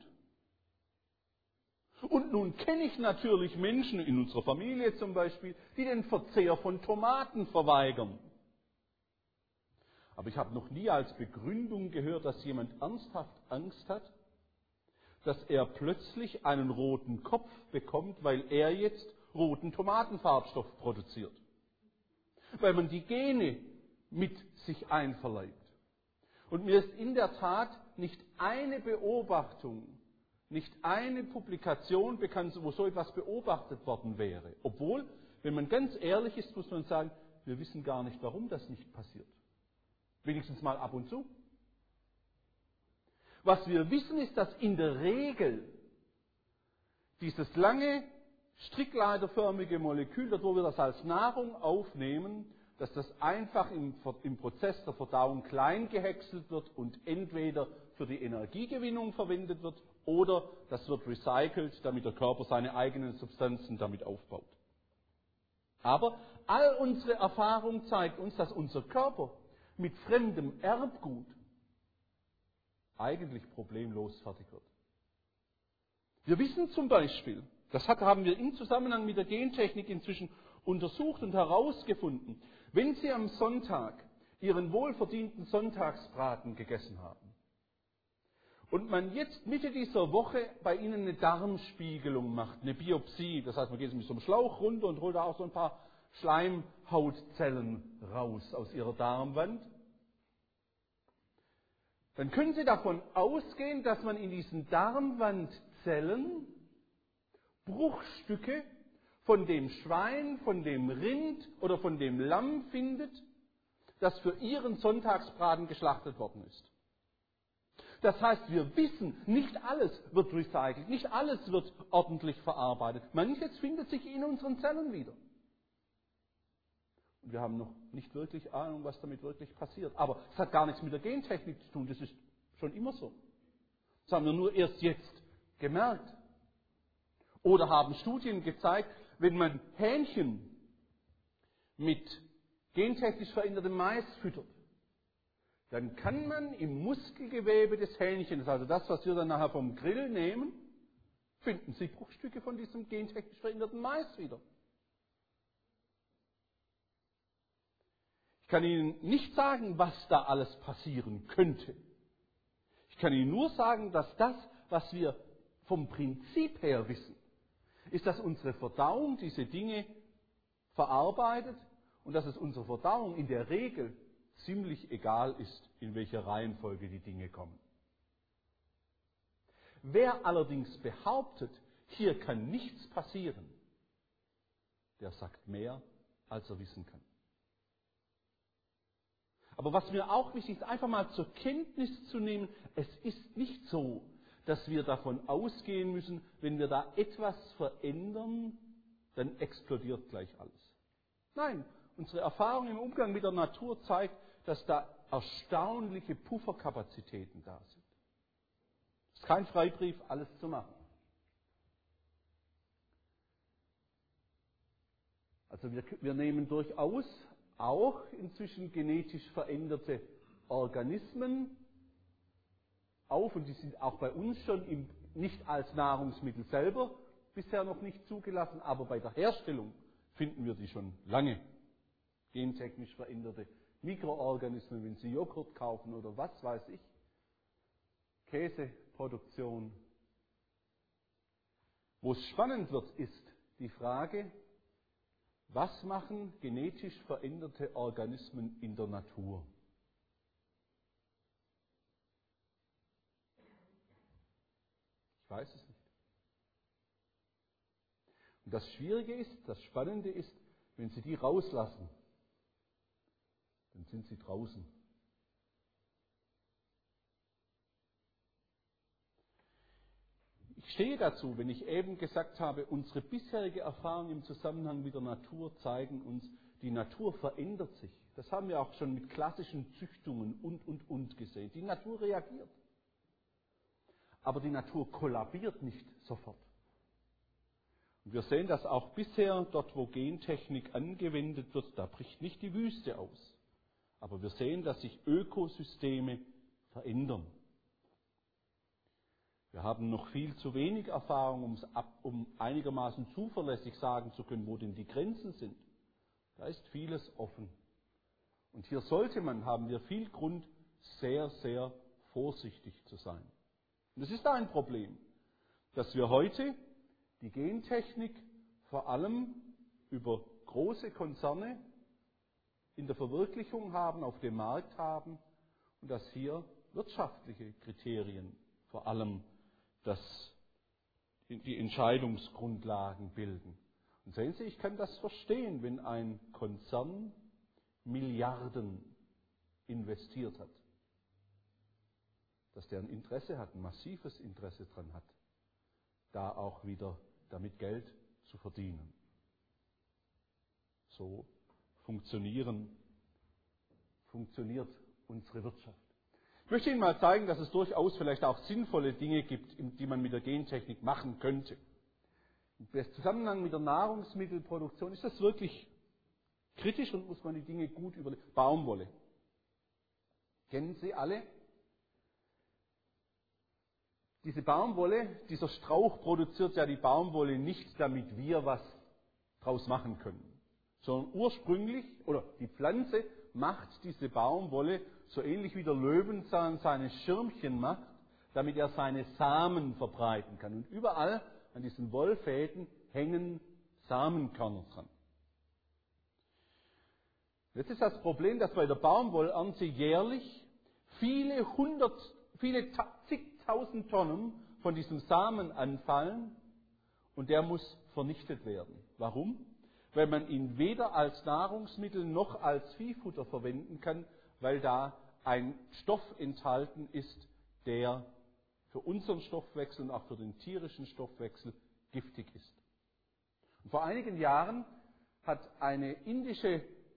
Und nun kenne ich natürlich Menschen in unserer Familie zum Beispiel, die den Verzehr von Tomaten verweigern. Aber ich habe noch nie als Begründung gehört, dass jemand ernsthaft Angst hat, dass er plötzlich einen roten Kopf bekommt, weil er jetzt roten Tomatenfarbstoff produziert. Weil man die Gene mit sich einverleibt. Und mir ist in der Tat nicht eine Beobachtung, nicht eine Publikation bekannt, wo so etwas beobachtet worden wäre. Obwohl, wenn man ganz ehrlich ist, muss man sagen, wir wissen gar nicht, warum das nicht passiert. Wenigstens mal ab und zu. Was wir wissen, ist, dass in der Regel dieses lange, strickleiterförmige Molekül, dort wo wir das als Nahrung aufnehmen, dass das einfach im, im Prozess der Verdauung klein gehäckselt wird und entweder für die Energiegewinnung verwendet wird oder das wird recycelt, damit der Körper seine eigenen Substanzen damit aufbaut. Aber all unsere Erfahrung zeigt uns, dass unser Körper mit fremdem Erbgut eigentlich problemlos fertig wird. Wir wissen zum Beispiel, das hat, haben wir im Zusammenhang mit der Gentechnik inzwischen untersucht und herausgefunden, wenn Sie am Sonntag Ihren wohlverdienten Sonntagsbraten gegessen haben und man jetzt Mitte dieser Woche bei Ihnen eine Darmspiegelung macht, eine Biopsie, das heißt, man geht mit so einem Schlauch runter und holt da auch so ein paar Schleimhautzellen raus aus Ihrer Darmwand, dann können Sie davon ausgehen, dass man in diesen Darmwandzellen Bruchstücke von dem Schwein, von dem Rind oder von dem Lamm findet, das für Ihren Sonntagsbraten geschlachtet worden ist. Das heißt, wir wissen, nicht alles wird recycelt, nicht alles wird ordentlich verarbeitet. Manches findet sich in unseren Zellen wieder. Und Wir haben noch nicht wirklich Ahnung, was damit wirklich passiert. Aber es hat gar nichts mit der Gentechnik zu tun, das ist schon immer so. Das haben wir nur erst jetzt gemerkt. Oder haben Studien gezeigt, wenn man Hähnchen mit gentechnisch verändertem Mais füttert, dann kann man im Muskelgewebe des Hähnchens, also das, was wir dann nachher vom Grill nehmen, finden sich Bruchstücke von diesem gentechnisch veränderten Mais wieder. Ich kann Ihnen nicht sagen, was da alles passieren könnte. Ich kann Ihnen nur sagen, dass das, was wir vom Prinzip her wissen, ist, dass unsere Verdauung diese Dinge verarbeitet und dass es unserer Verdauung in der Regel ziemlich egal ist, in welcher Reihenfolge die Dinge kommen. Wer allerdings behauptet, hier kann nichts passieren, der sagt mehr, als er wissen kann. Aber was mir auch wichtig ist, einfach mal zur Kenntnis zu nehmen, es ist nicht so, dass wir davon ausgehen müssen, wenn wir da etwas verändern, dann explodiert gleich alles. Nein, unsere Erfahrung im Umgang mit der Natur zeigt, dass da erstaunliche Pufferkapazitäten da sind. Es ist kein Freibrief, alles zu machen. Also wir, wir nehmen durchaus auch inzwischen genetisch veränderte Organismen auf und die sind auch bei uns schon im, nicht als Nahrungsmittel selber bisher noch nicht zugelassen, aber bei der Herstellung finden wir die schon lange. Gentechnisch veränderte Mikroorganismen, wenn Sie Joghurt kaufen oder was weiß ich, Käseproduktion. Wo es spannend wird, ist die Frage, was machen genetisch veränderte Organismen in der Natur? Ich weiß es nicht. Und das Schwierige ist, das Spannende ist, wenn Sie die rauslassen, dann sind sie draußen. Ich stehe dazu, wenn ich eben gesagt habe, unsere bisherige Erfahrung im Zusammenhang mit der Natur zeigen uns, die Natur verändert sich. Das haben wir auch schon mit klassischen Züchtungen und, und, und gesehen. Die Natur reagiert. Aber die Natur kollabiert nicht sofort. Und wir sehen das auch bisher, dort wo Gentechnik angewendet wird, da bricht nicht die Wüste aus. Aber wir sehen, dass sich Ökosysteme verändern. Wir haben noch viel zu wenig Erfahrung, um einigermaßen zuverlässig sagen zu können, wo denn die Grenzen sind. Da ist vieles offen. Und hier sollte man, haben wir viel Grund, sehr, sehr vorsichtig zu sein. Und es ist ein Problem, dass wir heute die Gentechnik vor allem über große Konzerne in der Verwirklichung haben, auf dem Markt haben und dass hier wirtschaftliche Kriterien vor allem das, die Entscheidungsgrundlagen bilden. Und sehen Sie, ich kann das verstehen, wenn ein Konzern Milliarden investiert hat, dass der ein Interesse hat, ein massives Interesse daran hat, da auch wieder damit Geld zu verdienen. So funktionieren, funktioniert unsere Wirtschaft. Ich möchte Ihnen mal zeigen, dass es durchaus vielleicht auch sinnvolle Dinge gibt, die man mit der Gentechnik machen könnte. Im Zusammenhang mit der Nahrungsmittelproduktion ist das wirklich kritisch und muss man die Dinge gut überlegen. Baumwolle. Kennen Sie alle? Diese Baumwolle, dieser Strauch produziert ja die Baumwolle nicht, damit wir was draus machen können, sondern ursprünglich, oder die Pflanze macht diese Baumwolle so ähnlich wie der Löwenzahn seine Schirmchen macht, damit er seine Samen verbreiten kann. Und überall an diesen Wollfäden hängen Samenkörner dran. Jetzt ist das Problem, dass bei der Baumwollernte jährlich viele hundert, viele zigtausend Tonnen von diesem Samen anfallen und der muss vernichtet werden. Warum? Weil man ihn weder als Nahrungsmittel noch als Viehfutter verwenden kann, weil da ein Stoff enthalten ist, der für unseren Stoffwechsel und auch für den tierischen Stoffwechsel giftig ist. Und vor einigen Jahren hat eine indische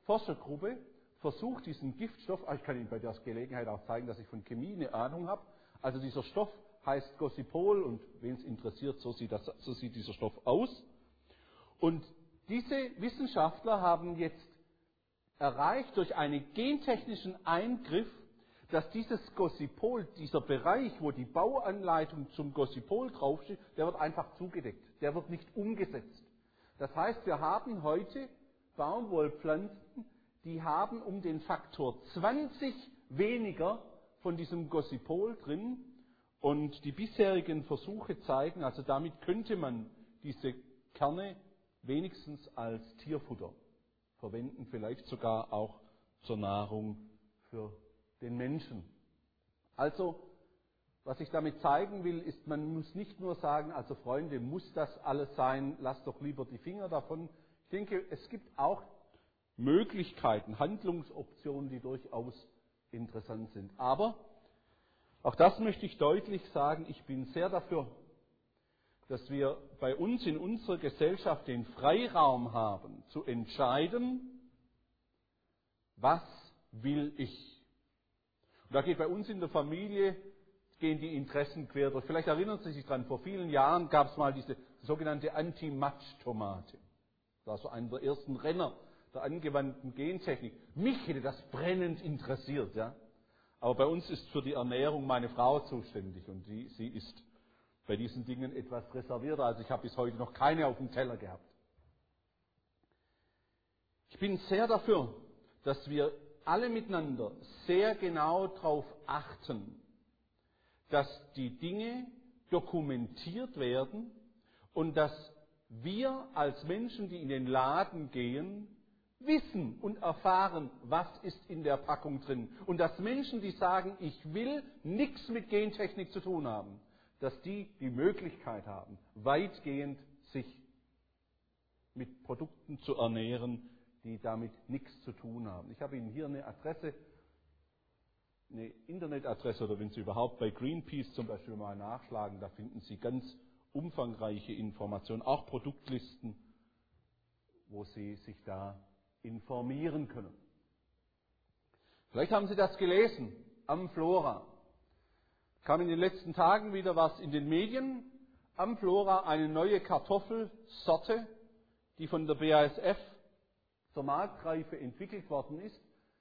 Forschergruppe versucht, diesen Giftstoff, ich kann Ihnen bei der Gelegenheit auch zeigen, dass ich von Chemie eine Ahnung habe, also dieser Stoff heißt Gossypol und wen es interessiert, so sieht, das, so sieht dieser Stoff aus. Und diese Wissenschaftler haben jetzt erreicht durch einen gentechnischen Eingriff, dass dieses Gossypol, dieser Bereich, wo die Bauanleitung zum Gossypol draufsteht, der wird einfach zugedeckt, der wird nicht umgesetzt. Das heißt, wir haben heute Baumwollpflanzen, die haben um den Faktor zwanzig weniger von diesem Gossypol drin. Und die bisherigen Versuche zeigen, also damit könnte man diese Kerne wenigstens als Tierfutter verwenden, vielleicht sogar auch zur Nahrung für den Menschen. Also, was ich damit zeigen will, ist, man muss nicht nur sagen, also Freunde, muss das alles sein, lasst doch lieber die Finger davon. Ich denke, es gibt auch Möglichkeiten, Handlungsoptionen, die durchaus interessant sind. Aber auch das möchte ich deutlich sagen, ich bin sehr dafür, dass wir bei uns in unserer Gesellschaft den Freiraum haben, zu entscheiden, was will ich. Und da geht bei uns in der Familie, gehen die Interessen quer durch. Vielleicht erinnern Sie sich dran, vor vielen Jahren gab es mal diese sogenannte Anti-Matsch-Tomate. Das war so einer der ersten Renner der angewandten Gentechnik. Mich hätte das brennend interessiert, ja. Aber bei uns ist für die Ernährung meine Frau zuständig und die, sie ist bei diesen Dingen etwas reservierter. Also ich habe bis heute noch keine auf dem Teller gehabt. Ich bin sehr dafür, dass wir alle miteinander sehr genau darauf achten, dass die Dinge dokumentiert werden und dass wir als Menschen, die in den Laden gehen, wissen und erfahren, was ist in der Packung drin. Und dass Menschen, die sagen, ich will nichts mit Gentechnik zu tun haben, dass die die Möglichkeit haben, weitgehend sich mit Produkten zu ernähren, die damit nichts zu tun haben. Ich habe Ihnen hier eine Adresse, eine Internetadresse, oder wenn Sie überhaupt bei Greenpeace zum Beispiel mal nachschlagen, da finden Sie ganz umfangreiche Informationen, auch Produktlisten, wo Sie sich da informieren können. Vielleicht haben Sie das gelesen, Amflora. Kam in den letzten Tagen wieder was in den Medien. Amflora, eine neue Kartoffelsorte, die von der B A S F zur Marktreife entwickelt worden ist.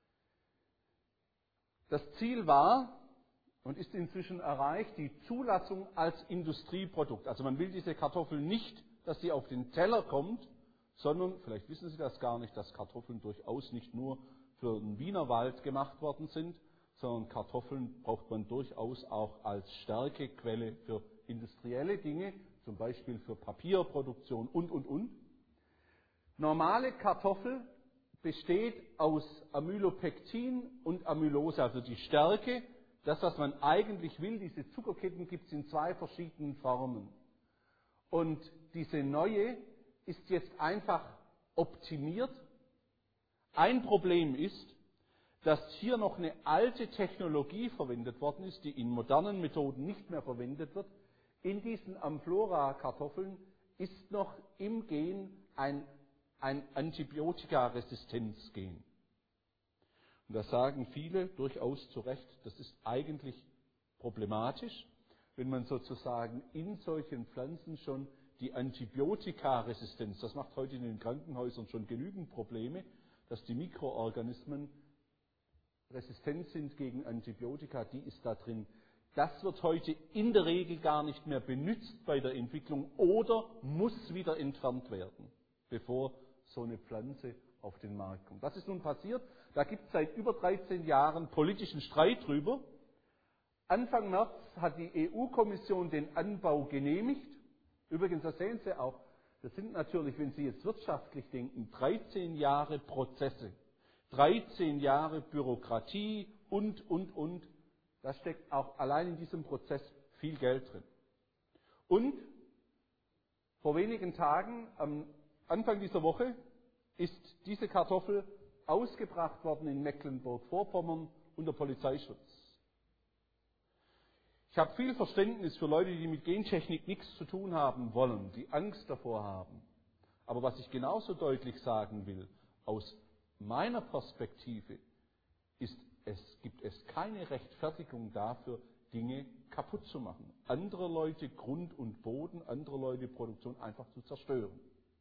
Das Ziel war und ist inzwischen erreicht, die Zulassung als Industrieprodukt. Also man will diese Kartoffel nicht, dass sie auf den Teller kommt, sondern, vielleicht wissen Sie das gar nicht, dass Kartoffeln durchaus nicht nur für den Wienerwald gemacht worden sind, sondern Kartoffeln braucht man durchaus auch als Stärkequelle für industrielle Dinge, zum Beispiel für Papierproduktion und, und, und. Normale Kartoffel besteht aus Amylopektin und Amylose, also die Stärke. Das, was man eigentlich will, diese Zuckerketten gibt es in zwei verschiedenen Formen. Und diese neue ist jetzt einfach optimiert. Ein Problem ist, dass hier noch eine alte Technologie verwendet worden ist, die in modernen Methoden nicht mehr verwendet wird. In diesen Amflora-Kartoffeln ist noch im Gen ein, ein Antibiotika-Resistenzgen. Und da sagen viele durchaus zu Recht, das ist eigentlich problematisch, wenn man sozusagen in solchen Pflanzen schon die Antibiotikaresistenz, das macht heute in den Krankenhäusern schon genügend Probleme, dass die Mikroorganismen resistent sind gegen Antibiotika, die ist da drin. Das wird heute in der Regel gar nicht mehr benutzt bei der Entwicklung oder muss wieder entfernt werden, bevor so eine Pflanze auf den Markt kommt. Was ist nun passiert? Da gibt es seit über dreizehn Jahren politischen Streit drüber. Anfang März hat die E U-Kommission den Anbau genehmigt. Übrigens, das sehen Sie auch, das sind natürlich, wenn Sie jetzt wirtschaftlich denken, dreizehn Jahre Prozesse, dreizehn Jahre Bürokratie und, und, und. Da steckt auch allein in diesem Prozess viel Geld drin. Und vor wenigen Tagen, am Anfang dieser Woche, ist diese Kartoffel ausgebracht worden in Mecklenburg-Vorpommern unter Polizeischutz. Ich habe viel Verständnis für Leute, die mit Gentechnik nichts zu tun haben wollen, die Angst davor haben. Aber was ich genauso deutlich sagen will, aus meiner Perspektive ist es, gibt es keine Rechtfertigung dafür, Dinge kaputt zu machen. Andere Leute Grund und Boden, andere Leute Produktion einfach zu zerstören.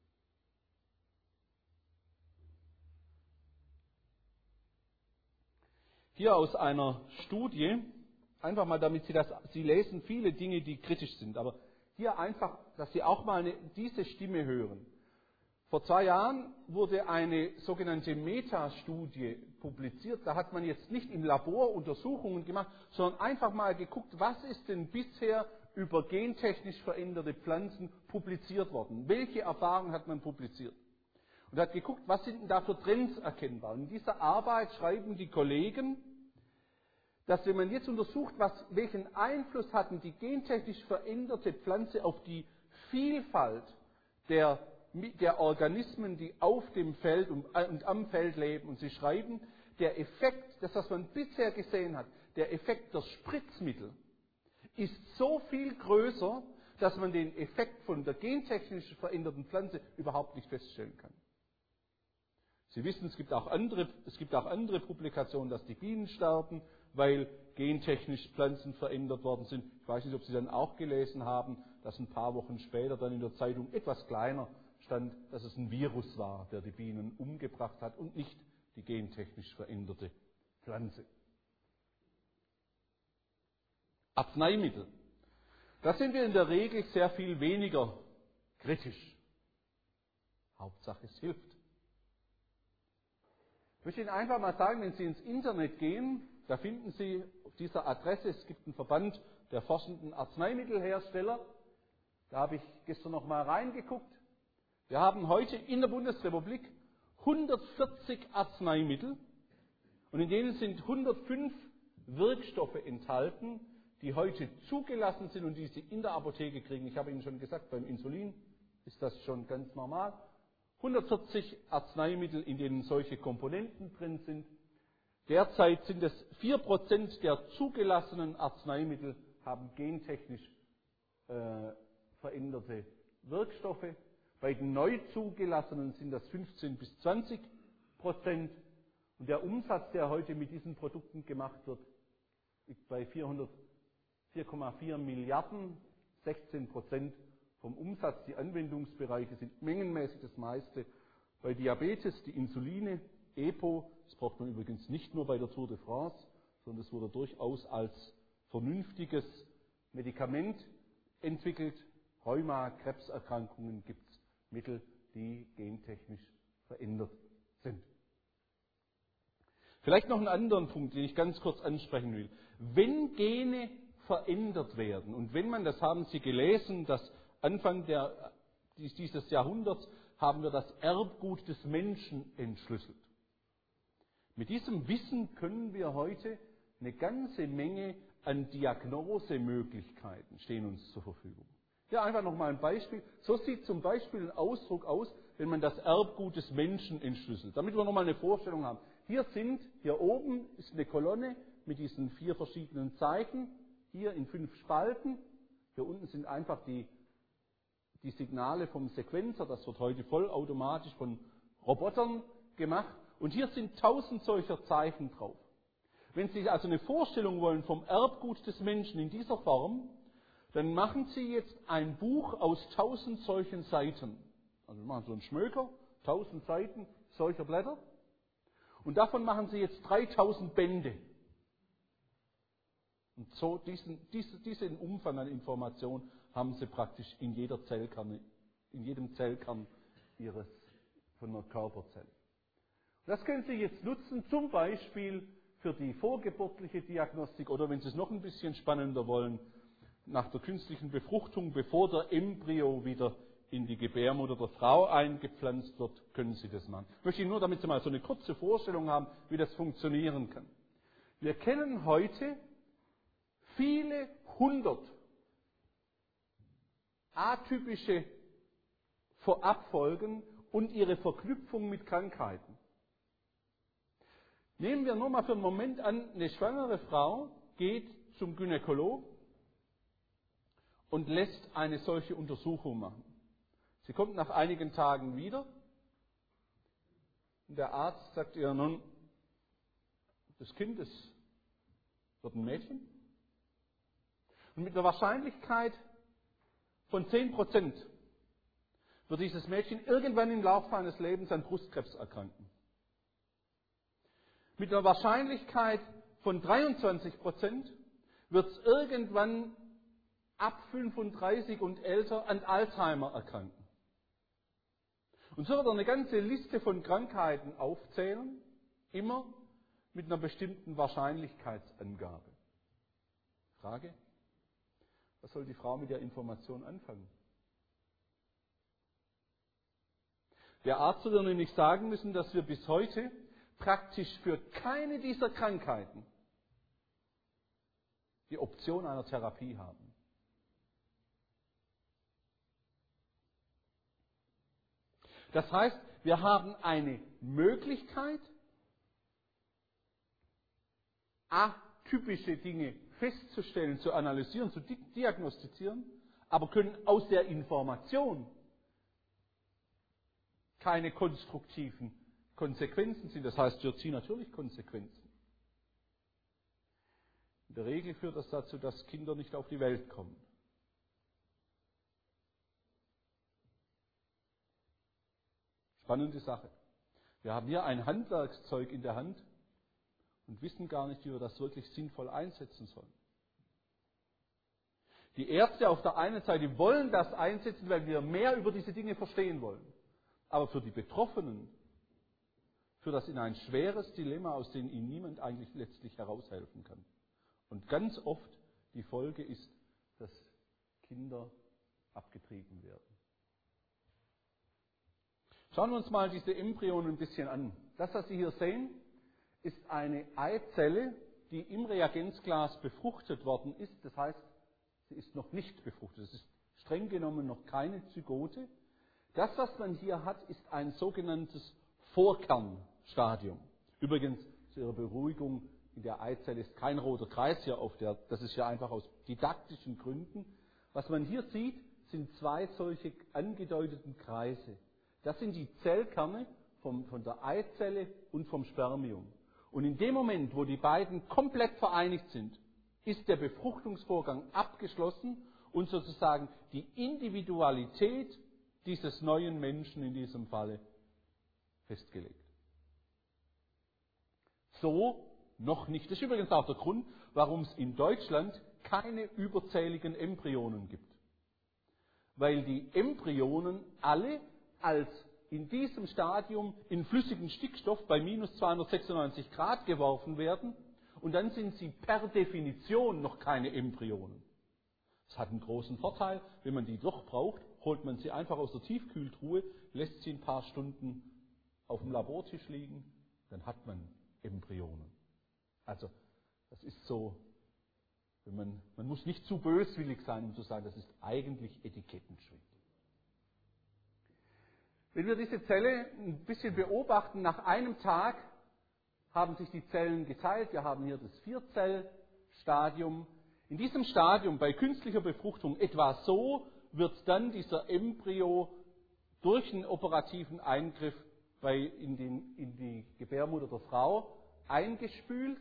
Hier aus einer Studie, einfach mal damit Sie das, Sie lesen viele Dinge, die kritisch sind, aber hier einfach, dass Sie auch mal eine, diese Stimme hören. Vor zwei Jahren wurde eine sogenannte Metastudie publiziert. Da hat man jetzt nicht im Labor Untersuchungen gemacht, sondern einfach mal geguckt, was ist denn bisher über gentechnisch veränderte Pflanzen publiziert worden? Welche Erfahrungen hat man publiziert? Und hat geguckt, was sind denn da für Trends erkennbar? Und in dieser Arbeit schreiben die Kollegen, dass wenn man jetzt untersucht, was, welchen Einfluss hatten die gentechnisch veränderte Pflanze auf die Vielfalt der, der Organismen, die auf dem Feld und, und am Feld leben. Und sie schreiben, der Effekt, das was man bisher gesehen hat, der Effekt der Spritzmittel ist so viel größer, dass man den Effekt von der gentechnisch veränderten Pflanze überhaupt nicht feststellen kann. Sie wissen, es gibt auch andere, es gibt auch andere Publikationen, dass die Bienen sterben, weil gentechnisch Pflanzen verändert worden sind. Ich weiß nicht, ob Sie dann auch gelesen haben, dass ein paar Wochen später dann in der Zeitung etwas kleiner stand, dass es ein Virus war, der die Bienen umgebracht hat und nicht die gentechnisch veränderte Pflanze. Arzneimittel. Da sind wir in der Regel sehr viel weniger kritisch. Hauptsache es hilft. Ich möchte Ihnen einfach mal sagen, wenn Sie ins Internet gehen, da finden Sie auf dieser Adresse, es gibt einen Verband der forschenden Arzneimittelhersteller, da habe ich gestern noch mal reingeguckt. Wir haben heute in der Bundesrepublik hundertvierzig Arzneimittel und in denen sind hundertfünf Wirkstoffe enthalten, die heute zugelassen sind und die Sie in der Apotheke kriegen. Ich habe Ihnen schon gesagt, beim Insulin ist das schon ganz normal. hundertvierzig Arzneimittel, in denen solche Komponenten drin sind. Derzeit sind es vier Prozent der zugelassenen Arzneimittel haben gentechnisch äh, veränderte Wirkstoffe. Bei den neu zugelassenen sind das fünfzehn bis zwanzig Prozent. Und der Umsatz, der heute mit diesen Produkten gemacht wird, liegt bei vier Komma vier Milliarden, sechzehn Prozent vom Umsatz. Die Anwendungsbereiche sind mengenmäßig das meiste. Bei Diabetes, die Insuline, E P O, das braucht man übrigens nicht nur bei der Tour de France, sondern es wurde durchaus als vernünftiges Medikament entwickelt. Rheuma, Krebserkrankungen gibt es Mittel, die gentechnisch verändert sind. Vielleicht noch einen anderen Punkt, den ich ganz kurz ansprechen will. Wenn Gene verändert werden und wenn man, das haben Sie gelesen, dass Anfang der, dieses Jahrhunderts haben wir das Erbgut des Menschen entschlüsselt. Mit diesem Wissen können wir heute eine ganze Menge an Diagnosemöglichkeiten stehen uns zur Verfügung. Hier einfach nochmal ein Beispiel. So sieht zum Beispiel ein Ausdruck aus, wenn man das Erbgut des Menschen entschlüsselt. Damit wir nochmal eine Vorstellung haben. Hier sind, hier oben ist eine Kolonne mit diesen vier verschiedenen Zeichen, hier in fünf Spalten. Hier unten sind einfach die die Signale vom Sequenzer, das wird heute vollautomatisch von Robotern gemacht. Und hier sind tausend solcher Zeichen drauf. Wenn Sie also eine Vorstellung wollen vom Erbgut des Menschen in dieser Form, dann machen Sie jetzt ein Buch aus tausend solchen Seiten. Also wir machen so einen Schmöker, tausend Seiten solcher Blätter. Und davon machen Sie jetzt dreitausend Bände. Und so diesen, diesen, diesen Umfang an Information haben Sie praktisch in jeder Zellkern, in jedem Zellkern Ihres, von einer Körperzelle. Und das können Sie jetzt nutzen, zum Beispiel für die vorgeburtliche Diagnostik oder wenn Sie es noch ein bisschen spannender wollen, nach der künstlichen Befruchtung, bevor der Embryo wieder in die Gebärmutter der Frau eingepflanzt wird, können Sie das machen. Ich möchte Ihnen nur, damit Sie mal so eine kurze Vorstellung haben, wie das funktionieren kann. Wir kennen heute viele hundert atypische Abfolgen und ihre Verknüpfung mit Krankheiten. Nehmen wir nur mal für einen Moment an, eine schwangere Frau geht zum Gynäkologen und lässt eine solche Untersuchung machen. Sie kommt nach einigen Tagen wieder. Und der Arzt sagt ihr, nun, das Kind ist, wird ein Mädchen. Und mit einer Wahrscheinlichkeit von zehn Prozent wird dieses Mädchen irgendwann im Laufe seines Lebens an Brustkrebs erkranken. Mit einer Wahrscheinlichkeit von dreiundzwanzig Prozent wird es irgendwann ab fünfunddreißig und älter an Alzheimer erkranken. Und so wird er eine ganze Liste von Krankheiten aufzählen, immer mit einer bestimmten Wahrscheinlichkeitsangabe. Frage: Was soll die Frau mit der Information anfangen? Der Arzt wird nämlich sagen müssen, dass wir bis heute praktisch für keine dieser Krankheiten die Option einer Therapie haben. Das heißt, wir haben eine Möglichkeit, atypische Dinge festzustellen, zu analysieren, zu diagnostizieren, aber können aus der Information keine konstruktiven Konsequenzen ziehen. Das heißt, wir ziehen natürlich Konsequenzen. In der Regel führt das dazu, dass Kinder nicht auf die Welt kommen. Spannende Sache. Wir haben hier ein Handwerkszeug in der Hand und wissen gar nicht, wie wir das wirklich sinnvoll einsetzen sollen. Die Ärzte auf der einen Seite wollen das einsetzen, weil wir mehr über diese Dinge verstehen wollen. Aber für die Betroffenen führt das in ein schweres Dilemma, aus dem ihnen niemand eigentlich letztlich heraushelfen kann. Und ganz oft die Folge ist, dass Kinder abgetrieben werden. Schauen wir uns mal diese Embryonen ein bisschen an. Das, was Sie hier sehen, ist eine Eizelle, die im Reagenzglas befruchtet worden ist. Das heißt, sie ist noch nicht befruchtet. Es ist streng genommen noch keine Zygote. Das, was man hier hat, ist ein sogenanntes Vorkernstadium. Übrigens, zu Ihrer Beruhigung, in der Eizelle ist kein roter Kreis hier auf der, das ist ja einfach aus didaktischen Gründen. Was man hier sieht, sind zwei solche angedeuteten Kreise. Das sind die Zellkerne vom, von der Eizelle und vom Spermium. Und in dem Moment, wo die beiden komplett vereinigt sind, ist der Befruchtungsvorgang abgeschlossen und sozusagen die Individualität dieses neuen Menschen in diesem Falle festgelegt. So noch nicht. Das ist übrigens auch der Grund, warum es in Deutschland keine überzähligen Embryonen gibt. Weil die Embryonen alle als in diesem Stadium in flüssigen Stickstoff bei minus zweihundertsechsundneunzig Grad geworfen werden und dann sind sie per Definition noch keine Embryonen. Das hat einen großen Vorteil, wenn man die doch braucht, holt man sie einfach aus der Tiefkühltruhe, lässt sie ein paar Stunden auf dem Labortisch liegen, dann hat man Embryonen. Also, das ist so, wenn man, man muss nicht zu böswillig sein, um zu sagen, das ist eigentlich Etikettenschwindel. Wenn wir diese Zelle ein bisschen beobachten, nach einem Tag haben sich die Zellen geteilt. Wir haben hier das Vierzellstadium. In diesem Stadium bei künstlicher Befruchtung etwa so wird dann dieser Embryo durch einen operativen Eingriff bei, in, den, in die Gebärmutter der Frau eingespült.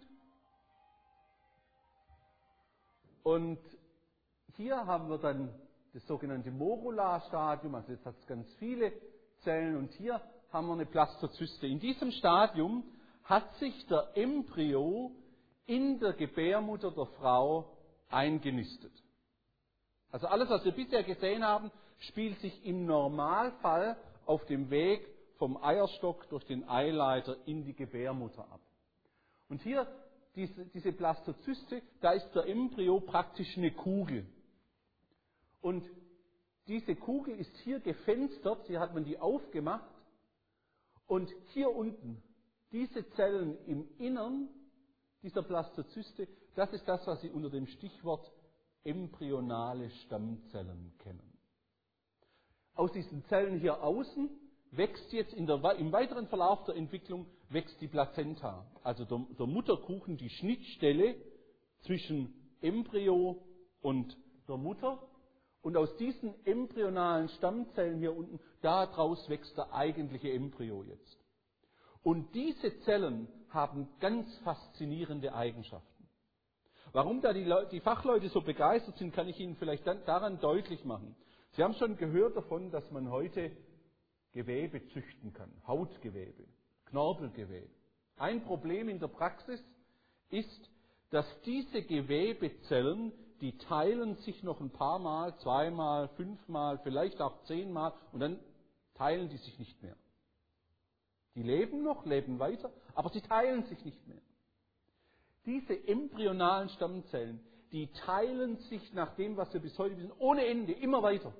Und hier haben wir dann das sogenannte Morula-Stadium, also jetzt hat es ganz viele Zellen und hier haben wir eine Blastozyste. In diesem Stadium hat sich der Embryo in der Gebärmutter der Frau eingenistet. Also alles, was wir bisher gesehen haben, spielt sich im Normalfall auf dem Weg vom Eierstock durch den Eileiter in die Gebärmutter ab. Und hier, diese, diese Blastozyste, da ist der Embryo praktisch eine Kugel. Und diese Kugel ist hier gefenstert, hier hat man die aufgemacht. Und hier unten, diese Zellen im Innern dieser Blastozyste, das ist das, was Sie unter dem Stichwort embryonale Stammzellen kennen. Aus diesen Zellen hier außen wächst jetzt in der, im weiteren Verlauf der Entwicklung wächst die Plazenta, also der, der Mutterkuchen, die Schnittstelle zwischen Embryo und der Mutter. Und aus diesen embryonalen Stammzellen hier unten, daraus wächst der eigentliche Embryo jetzt. Und diese Zellen haben ganz faszinierende Eigenschaften. Warum da die, Leute, die Fachleute so begeistert sind, kann ich Ihnen vielleicht dann daran deutlich machen. Sie haben schon gehört davon, dass man heute Gewebe züchten kann, Hautgewebe, Knorpelgewebe. Ein Problem in der Praxis ist, dass diese Gewebezellen, die teilen sich noch ein paar Mal, zweimal, fünfmal, vielleicht auch zehnmal und dann teilen die sich nicht mehr. Die leben noch, leben weiter, aber sie teilen sich nicht mehr. Diese embryonalen Stammzellen, die teilen sich nach dem, was wir bis heute wissen, ohne Ende, immer weiter.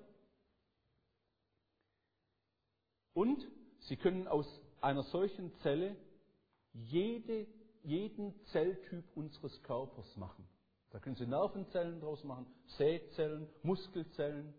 Und sie können aus einer solchen Zelle jede, jeden Zelltyp unseres Körpers machen. Da können Sie Nervenzellen draus machen, Sehzellen, Muskelzellen.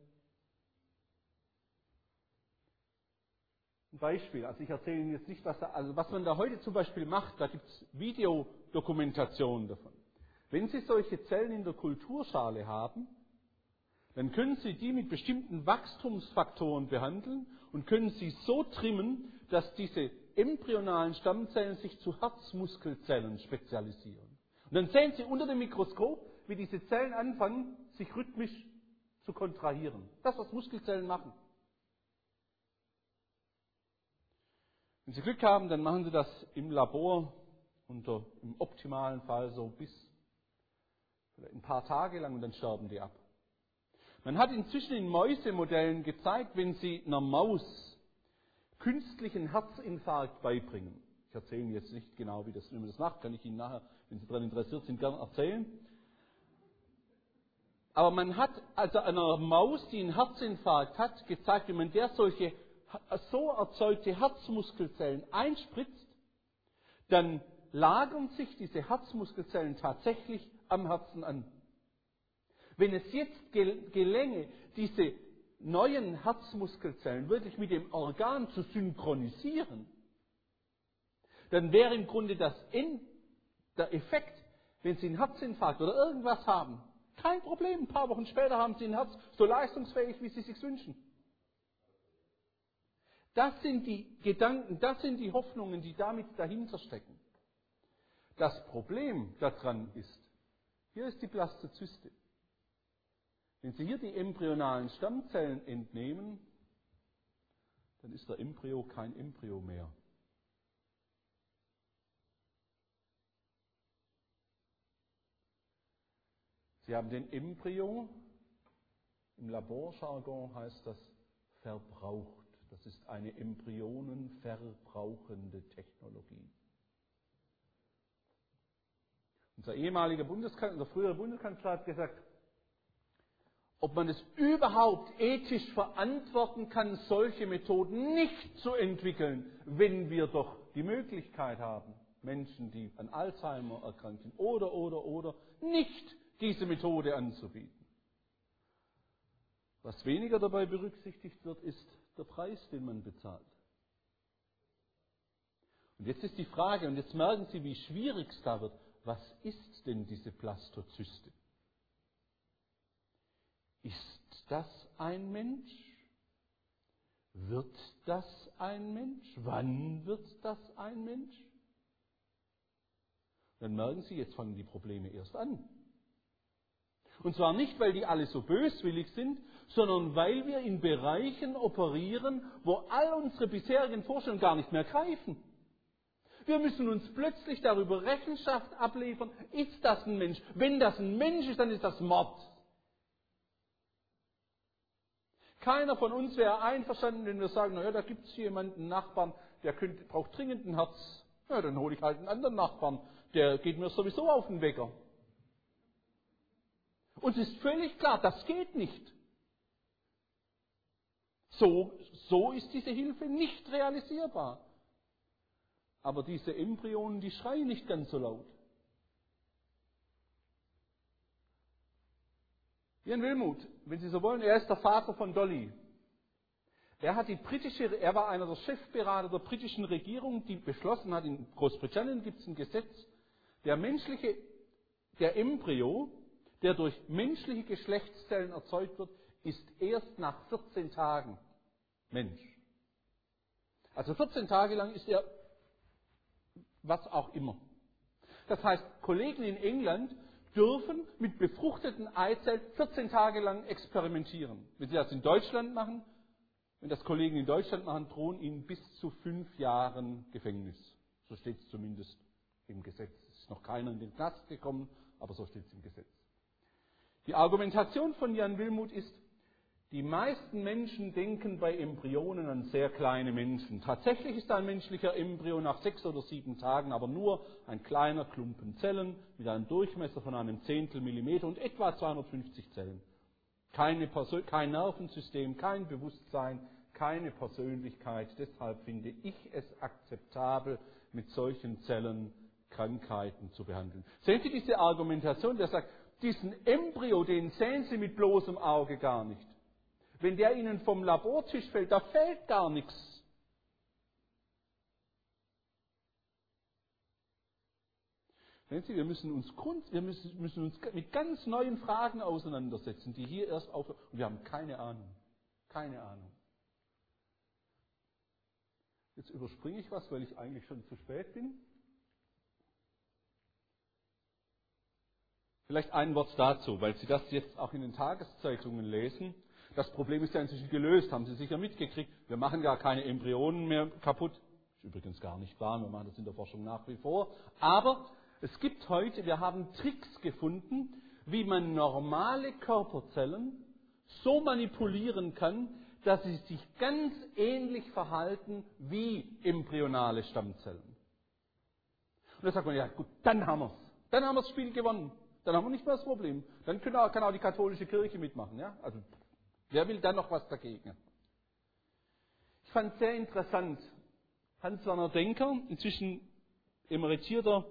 Ein Beispiel, also ich erzähle Ihnen jetzt nicht, was, da, also was man da heute zum Beispiel macht, da gibt es Videodokumentationen davon. Wenn Sie solche Zellen in der Kulturschale haben, dann können Sie die mit bestimmten Wachstumsfaktoren behandeln und können sie so trimmen, dass diese embryonalen Stammzellen sich zu Herzmuskelzellen spezialisieren. Und dann sehen Sie unter dem Mikroskop, wie diese Zellen anfangen, sich rhythmisch zu kontrahieren. Das, was Muskelzellen machen. Wenn Sie Glück haben, dann machen Sie das im Labor unter, im optimalen Fall so bis vielleicht ein paar Tage lang und dann sterben die ab. Man hat inzwischen in Mäusemodellen gezeigt, wenn Sie einer Maus künstlichen Herzinfarkt beibringen. Ich erzähle Ihnen jetzt nicht genau, wie, das, wie man das macht, kann ich Ihnen nachher, wenn Sie daran interessiert sind, gerne erzählen. Aber man hat also einer Maus, die einen Herzinfarkt hat, gezeigt, wie man der solche so erzeugte Herzmuskelzellen einspritzt, dann lagern sich diese Herzmuskelzellen tatsächlich am Herzen an. Wenn es jetzt gelänge, diese neuen Herzmuskelzellen wirklich mit dem Organ zu synchronisieren, dann wäre im Grunde das End, der Effekt, wenn Sie einen Herzinfarkt oder irgendwas haben, kein Problem. Ein paar Wochen später haben Sie ein Herz so leistungsfähig, wie Sie es sich wünschen. Das sind die Gedanken, das sind die Hoffnungen, die damit dahinter stecken. Das Problem daran ist, hier ist die Blastozyste. Wenn Sie hier die embryonalen Stammzellen entnehmen, dann ist der Embryo kein Embryo mehr. Sie haben den Embryo, im Laborjargon heißt das verbraucht. Das ist eine embryonenverbrauchende Technologie. Unser ehemaliger Bundeskanzler, unser früherer Bundeskanzler hat gesagt, ob man es überhaupt ethisch verantworten kann, solche Methoden nicht zu entwickeln, wenn wir doch die Möglichkeit haben, Menschen, die an Alzheimer erkranken oder, oder, oder, nicht diese Methode anzubieten. Was weniger dabei berücksichtigt wird, ist der Preis, den man bezahlt. Und jetzt ist die Frage, und jetzt merken Sie, wie schwierig es da wird, was ist denn diese Blastozyste? Ist das ein Mensch? Wird das ein Mensch? Wann wird das ein Mensch? Dann merken Sie, jetzt fangen die Probleme erst an. Und zwar nicht, weil die alle so böswillig sind, sondern weil wir in Bereichen operieren, wo all unsere bisherigen Vorstellungen gar nicht mehr greifen. Wir müssen uns plötzlich darüber Rechenschaft abliefern, ist das ein Mensch? Wenn das ein Mensch ist, dann ist das Mord. Keiner von uns wäre einverstanden, wenn wir sagen, naja, da gibt es jemanden, einen Nachbarn, der könnte, braucht dringend ein Herz. Ja, dann hole ich halt einen anderen Nachbarn, der geht mir sowieso auf den Wecker. Uns ist völlig klar, das geht nicht. So, so ist diese Hilfe nicht realisierbar. Aber diese Embryonen, die schreien nicht ganz so laut. Ian Wilmut, wenn Sie so wollen, er ist der Vater von Dolly. Er hat die britische, er war einer der Chefberater der britischen Regierung, die beschlossen hat, in Großbritannien gibt es ein Gesetz, der menschliche, der Embryo, der durch menschliche Geschlechtszellen erzeugt wird, ist erst nach vierzehn Tagen Mensch. Also vierzehn Tage lang ist er was auch immer. Das heißt, Kollegen in England dürfen mit befruchteten Eizellen vierzehn Tage lang experimentieren. Wenn sie das in Deutschland machen, wenn das Kollegen in Deutschland machen, drohen ihnen bis zu fünf Jahren Gefängnis. So steht es zumindest im Gesetz. Es ist noch keiner in den Knast gekommen, aber so steht es im Gesetz. Die Argumentation von Jan Willmuth ist, die meisten Menschen denken bei Embryonen an sehr kleine Menschen. Tatsächlich ist ein menschlicher Embryo nach sechs oder sieben Tagen aber nur ein kleiner Klumpen Zellen mit einem Durchmesser von einem Zehntel Millimeter und etwa zweihundertfünfzig Zellen. Keine Persön- kein Nervensystem, kein Bewusstsein, keine Persönlichkeit. Deshalb finde ich es akzeptabel, mit solchen Zellen Krankheiten zu behandeln. Sehen Sie diese Argumentation, der sagt, diesen Embryo, den sehen Sie mit bloßem Auge gar nicht. Wenn der Ihnen vom Labortisch fällt, da fällt gar nichts. Sehen Sie, wir müssen uns, Grund, wir müssen, müssen uns mit ganz neuen Fragen auseinandersetzen, die hier erst auf... Und wir haben keine Ahnung. Keine Ahnung. Jetzt überspringe ich was, weil ich eigentlich schon zu spät bin. Vielleicht ein Wort dazu, weil Sie das jetzt auch in den Tageszeitungen lesen. Das Problem ist ja inzwischen gelöst, haben Sie sicher mitgekriegt. Wir machen gar keine Embryonen mehr kaputt. Ist übrigens gar nicht wahr, wir machen das in der Forschung nach wie vor. Aber es gibt heute, wir haben Tricks gefunden, wie man normale Körperzellen so manipulieren kann, dass sie sich ganz ähnlich verhalten wie embryonale Stammzellen. Und da sagt man, ja gut, dann haben wir's. Dann haben wir das Spiel gewonnen. Dann haben wir nicht mehr das Problem. Dann kann auch, kann auch die katholische Kirche mitmachen. Ja? Also, wer will dann noch was dagegen? Ich fand es sehr interessant. Hans-Werner Denker, inzwischen emeritierter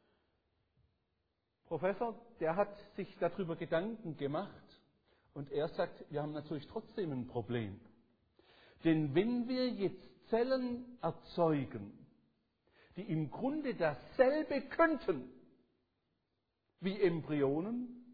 Professor, der hat sich darüber Gedanken gemacht und er sagt, wir haben natürlich trotzdem ein Problem. Denn wenn wir jetzt Zellen erzeugen, die im Grunde dasselbe könnten wie Embryonen,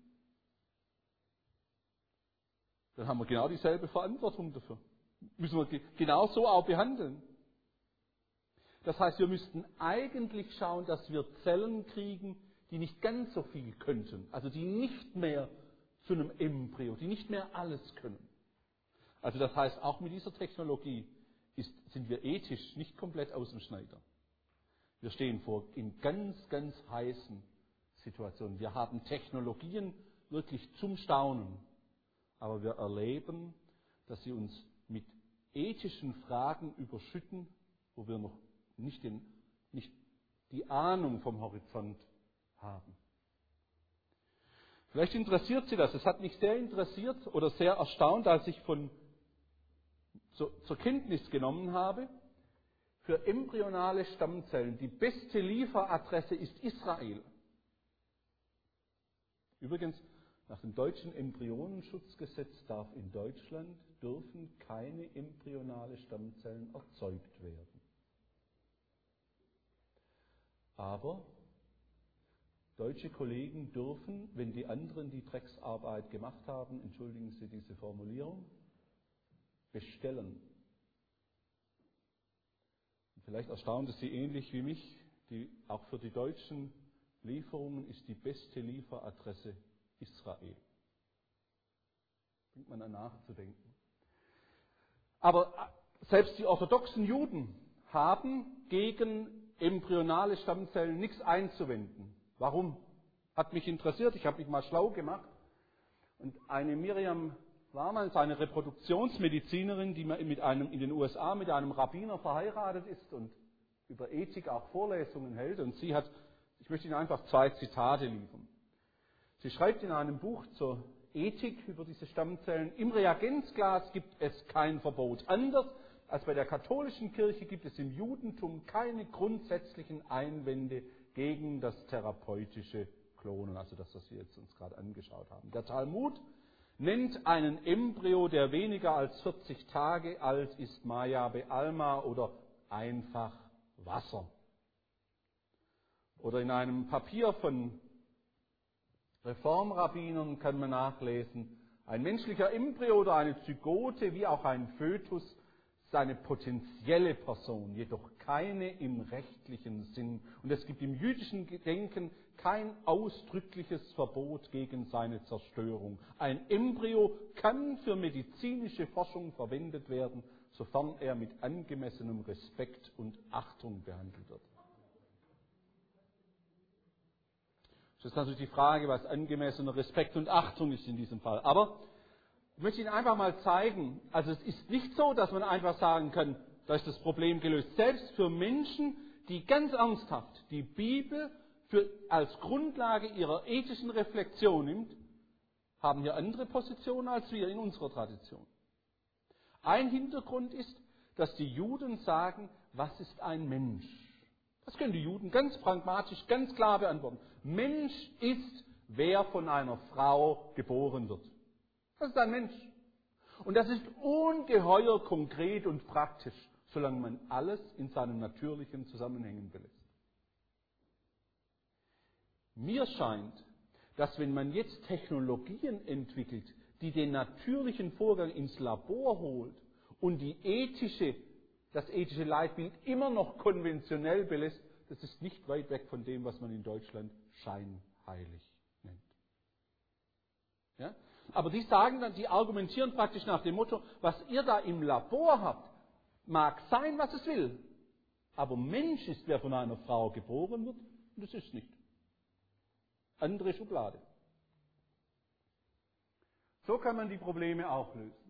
dann haben wir genau dieselbe Verantwortung dafür. Müssen wir genau so auch behandeln. Das heißt, wir müssten eigentlich schauen, dass wir Zellen kriegen, die nicht ganz so viel könnten. Also die nicht mehr zu einem Embryo, die nicht mehr alles können. Also das heißt, auch mit dieser Technologie ist, sind wir ethisch nicht komplett aus dem Schneider. Wir stehen vor in ganz, ganz heißen Situationen. Wir haben Technologien wirklich zum Staunen. Aber wir erleben, dass sie uns mit ethischen Fragen überschütten, wo wir noch nicht, den, nicht die Ahnung vom Horizont haben. Vielleicht interessiert Sie das. Es hat mich sehr interessiert oder sehr erstaunt, als ich von, zur, zur Kenntnis genommen habe, für embryonale Stammzellen die beste Lieferadresse ist Israel. Übrigens, nach dem deutschen Embryonenschutzgesetz darf in Deutschland, dürfen keine embryonale Stammzellen erzeugt werden. Aber deutsche Kollegen dürfen, wenn die anderen die Drecksarbeit gemacht haben, entschuldigen Sie diese Formulierung, bestellen. Und vielleicht erstaunt es Sie ähnlich wie mich, die, auch für die deutschen Lieferungen ist die beste Lieferadresse Israel. Bringt man an nachzudenken. Aber selbst die orthodoxen Juden haben gegen embryonale Stammzellen nichts einzuwenden. Warum? Hat mich interessiert, ich habe mich mal schlau gemacht. Und eine Miriam Warmans, eine Reproduktionsmedizinerin, die mit einem, in den U S A mit einem Rabbiner verheiratet ist und über Ethik auch Vorlesungen hält. Und sie hat, ich möchte Ihnen einfach zwei Zitate liefern. Sie schreibt in einem Buch zur Ethik über diese Stammzellen, im Reagenzglas gibt es kein Verbot. Anders als bei der katholischen Kirche gibt es im Judentum keine grundsätzlichen Einwände gegen das therapeutische Klonen, also das, was wir jetzt uns gerade angeschaut haben. Der Talmud nennt einen Embryo, der weniger als vierzig Tage alt ist, Maya Be'alma oder einfach Wasser. Oder in einem Papier von Reformrabbinern kann man nachlesen, ein menschlicher Embryo oder eine Zygote wie auch ein Fötus ist eine potenzielle Person, jedoch keine im rechtlichen Sinn. Und es gibt im jüdischen Gedenken kein ausdrückliches Verbot gegen seine Zerstörung. Ein Embryo kann für medizinische Forschung verwendet werden, sofern er mit angemessenem Respekt und Achtung behandelt wird. Das ist natürlich die Frage, was angemessener Respekt und Achtung ist in diesem Fall. Aber ich möchte Ihnen einfach mal zeigen, also es ist nicht so, dass man einfach sagen kann, da ist das Problem gelöst. Selbst für Menschen, die ganz ernsthaft die Bibel für, als Grundlage ihrer ethischen Reflexion nimmt, haben hier andere Positionen als wir in unserer Tradition. Ein Hintergrund ist, dass die Juden sagen, was ist ein Mensch? Das können die Juden ganz pragmatisch, ganz klar beantworten. Mensch ist, wer von einer Frau geboren wird. Das ist ein Mensch. Und das ist ungeheuer konkret und praktisch, solange man alles in seinen natürlichen Zusammenhängen belässt. Mir scheint, dass wenn man jetzt Technologien entwickelt, die den natürlichen Vorgang ins Labor holt und die ethische, das ethische Leitbild immer noch konventionell belässt, das ist nicht weit weg von dem, was man in Deutschland scheinheilig nennt. Ja? Aber die sagen dann, die argumentieren praktisch nach dem Motto, was ihr da im Labor habt, mag sein, was es will. Aber Mensch ist, wer von einer Frau geboren wird, und das ist nicht. Andere Schublade. So kann man die Probleme auch lösen.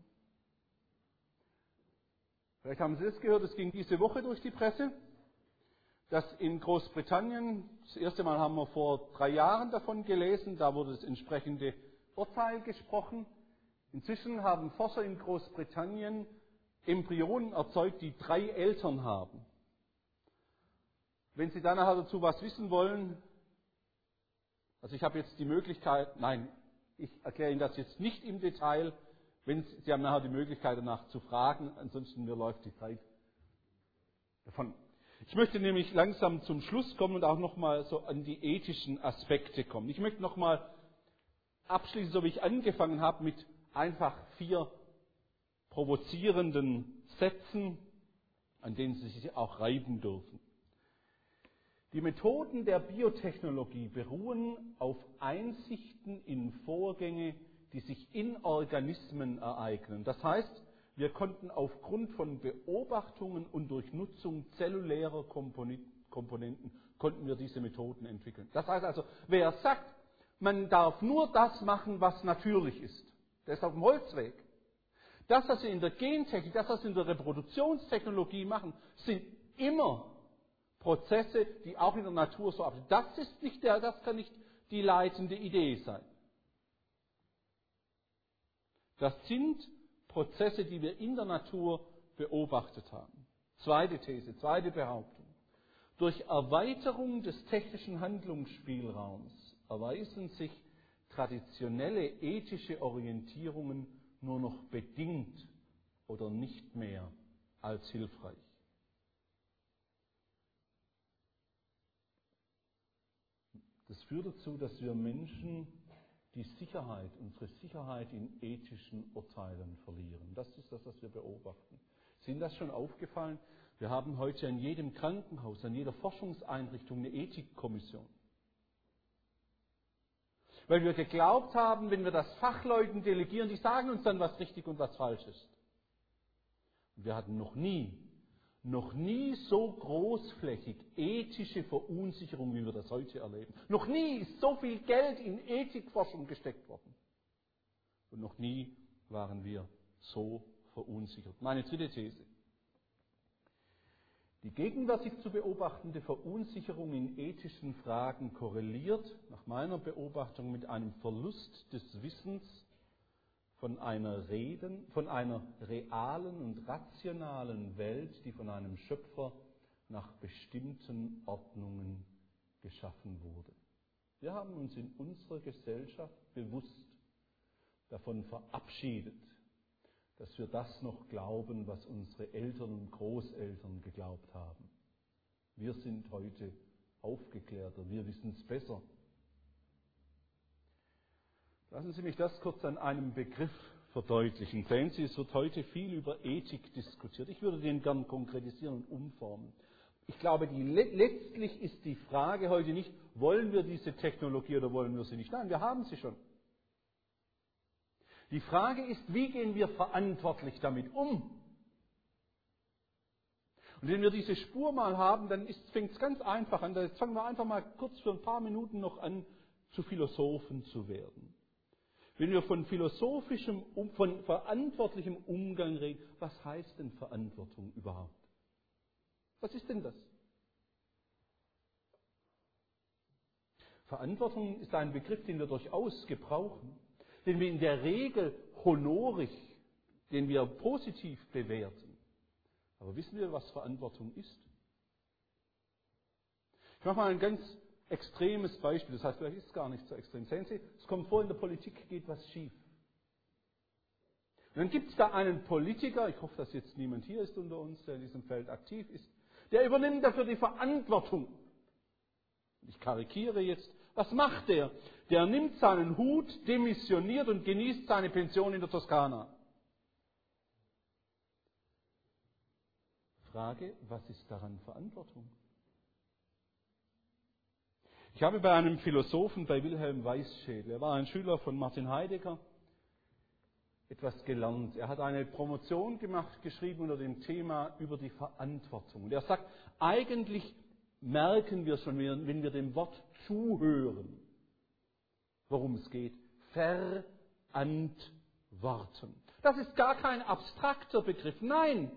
Vielleicht haben Sie es gehört, es ging diese Woche durch die Presse, dass in Großbritannien, das erste Mal haben wir vor drei Jahren davon gelesen, da wurde das entsprechende Urteil gesprochen. Inzwischen haben Forscher in Großbritannien Embryonen erzeugt, die drei Eltern haben. Wenn Sie da nachher dazu was wissen wollen, also ich habe jetzt die Möglichkeit, nein, ich erkläre Ihnen das jetzt nicht im Detail, wenn Sie, Sie haben nachher die Möglichkeit danach zu fragen, ansonsten mir läuft die Zeit davon. Ich möchte nämlich langsam zum Schluss kommen und auch nochmal so an die ethischen Aspekte kommen. Ich möchte nochmal abschließen, so wie ich angefangen habe, mit einfach vier provozierenden Sätzen, an denen Sie sich auch reiben dürfen. Die Methoden der Biotechnologie beruhen auf Einsichten in Vorgänge, die sich in Organismen ereignen. Das heißt, wir konnten aufgrund von Beobachtungen und durch Nutzung zellulärer Komponenten, konnten wir diese Methoden entwickeln. Das heißt also, wer sagt, man darf nur das machen, was natürlich ist, der ist auf dem Holzweg. Das, was wir in der Gentechnik, das, was wir in der Reproduktionstechnologie machen, sind immer Prozesse, die auch in der Natur so ablaufen. Das ist nicht der, das kann nicht die leitende Idee sein. Das sind Prozesse, die wir in der Natur beobachtet haben. Zweite These, zweite Behauptung. Durch Erweiterung des technischen Handlungsspielraums erweisen sich traditionelle ethische Orientierungen nur noch bedingt oder nicht mehr als hilfreich. Das führt dazu, dass wir Menschen die Sicherheit, unsere Sicherheit in ethischen Urteilen verlieren. Das ist das, was wir beobachten. Ist Ihnen das schon aufgefallen? Wir haben heute an jedem Krankenhaus, an jeder Forschungseinrichtung eine Ethikkommission. Weil wir geglaubt haben, wenn wir das Fachleuten delegieren, die sagen uns dann, was richtig und was falsch ist. Und wir hatten noch nie, noch nie so großflächig ethische Verunsicherung, wie wir das heute erleben. Noch nie ist so viel Geld in Ethikforschung gesteckt worden. Und noch nie waren wir so verunsichert. Meine dritte These. Die gegenwärtig zu beobachtende Verunsicherung in ethischen Fragen korreliert nach meiner Beobachtung mit einem Verlust des Wissens von einer, Reden, von einer realen und rationalen Welt, die von einem Schöpfer nach bestimmten Ordnungen geschaffen wurde. Wir haben uns in unserer Gesellschaft bewusst davon verabschiedet, dass wir das noch glauben, was unsere Eltern und Großeltern geglaubt haben. Wir sind heute aufgeklärter, wir wissen es besser. Lassen Sie mich das kurz an einem Begriff verdeutlichen. Sehen Sie, es wird heute viel über Ethik diskutiert. Ich würde den gern konkretisieren und umformen. Ich glaube, die, letztlich ist die Frage heute nicht, wollen wir diese Technologie oder wollen wir sie nicht? Nein, wir haben sie schon. Die Frage ist, wie gehen wir verantwortlich damit um? Und wenn wir diese Spur mal haben, dann fängt es ganz einfach an. Jetzt fangen wir einfach mal kurz für ein paar Minuten noch an, zu Philosophen zu werden. Wenn wir von philosophischem, von verantwortlichem Umgang reden, was heißt denn Verantwortung überhaupt? Was ist denn das? Verantwortung ist ein Begriff, den wir durchaus gebrauchen, den wir in der Regel honorig, den wir positiv bewerten. Aber wissen wir, was Verantwortung ist? Ich mache mal ein ganz extremes Beispiel, das heißt, vielleicht ist es gar nicht so extrem. Sehen Sie, es kommt vor, in der Politik geht was schief. Und dann gibt es da einen Politiker, ich hoffe, dass jetzt niemand hier ist unter uns, der in diesem Feld aktiv ist, der übernimmt dafür die Verantwortung. Ich karikiere jetzt. Was macht der? Der nimmt seinen Hut, demissioniert und genießt seine Pension in der Toskana. Frage, was ist daran Verantwortung? Ich habe bei einem Philosophen, bei Wilhelm Weißschädel, er war ein Schüler von Martin Heidegger, etwas gelernt. Er hat eine Promotion gemacht, geschrieben unter dem Thema über die Verantwortung. Und er sagt, eigentlich merken wir schon, wenn wir dem Wort zuhören, worum es geht. Verantworten. Das ist gar kein abstrakter Begriff. Nein.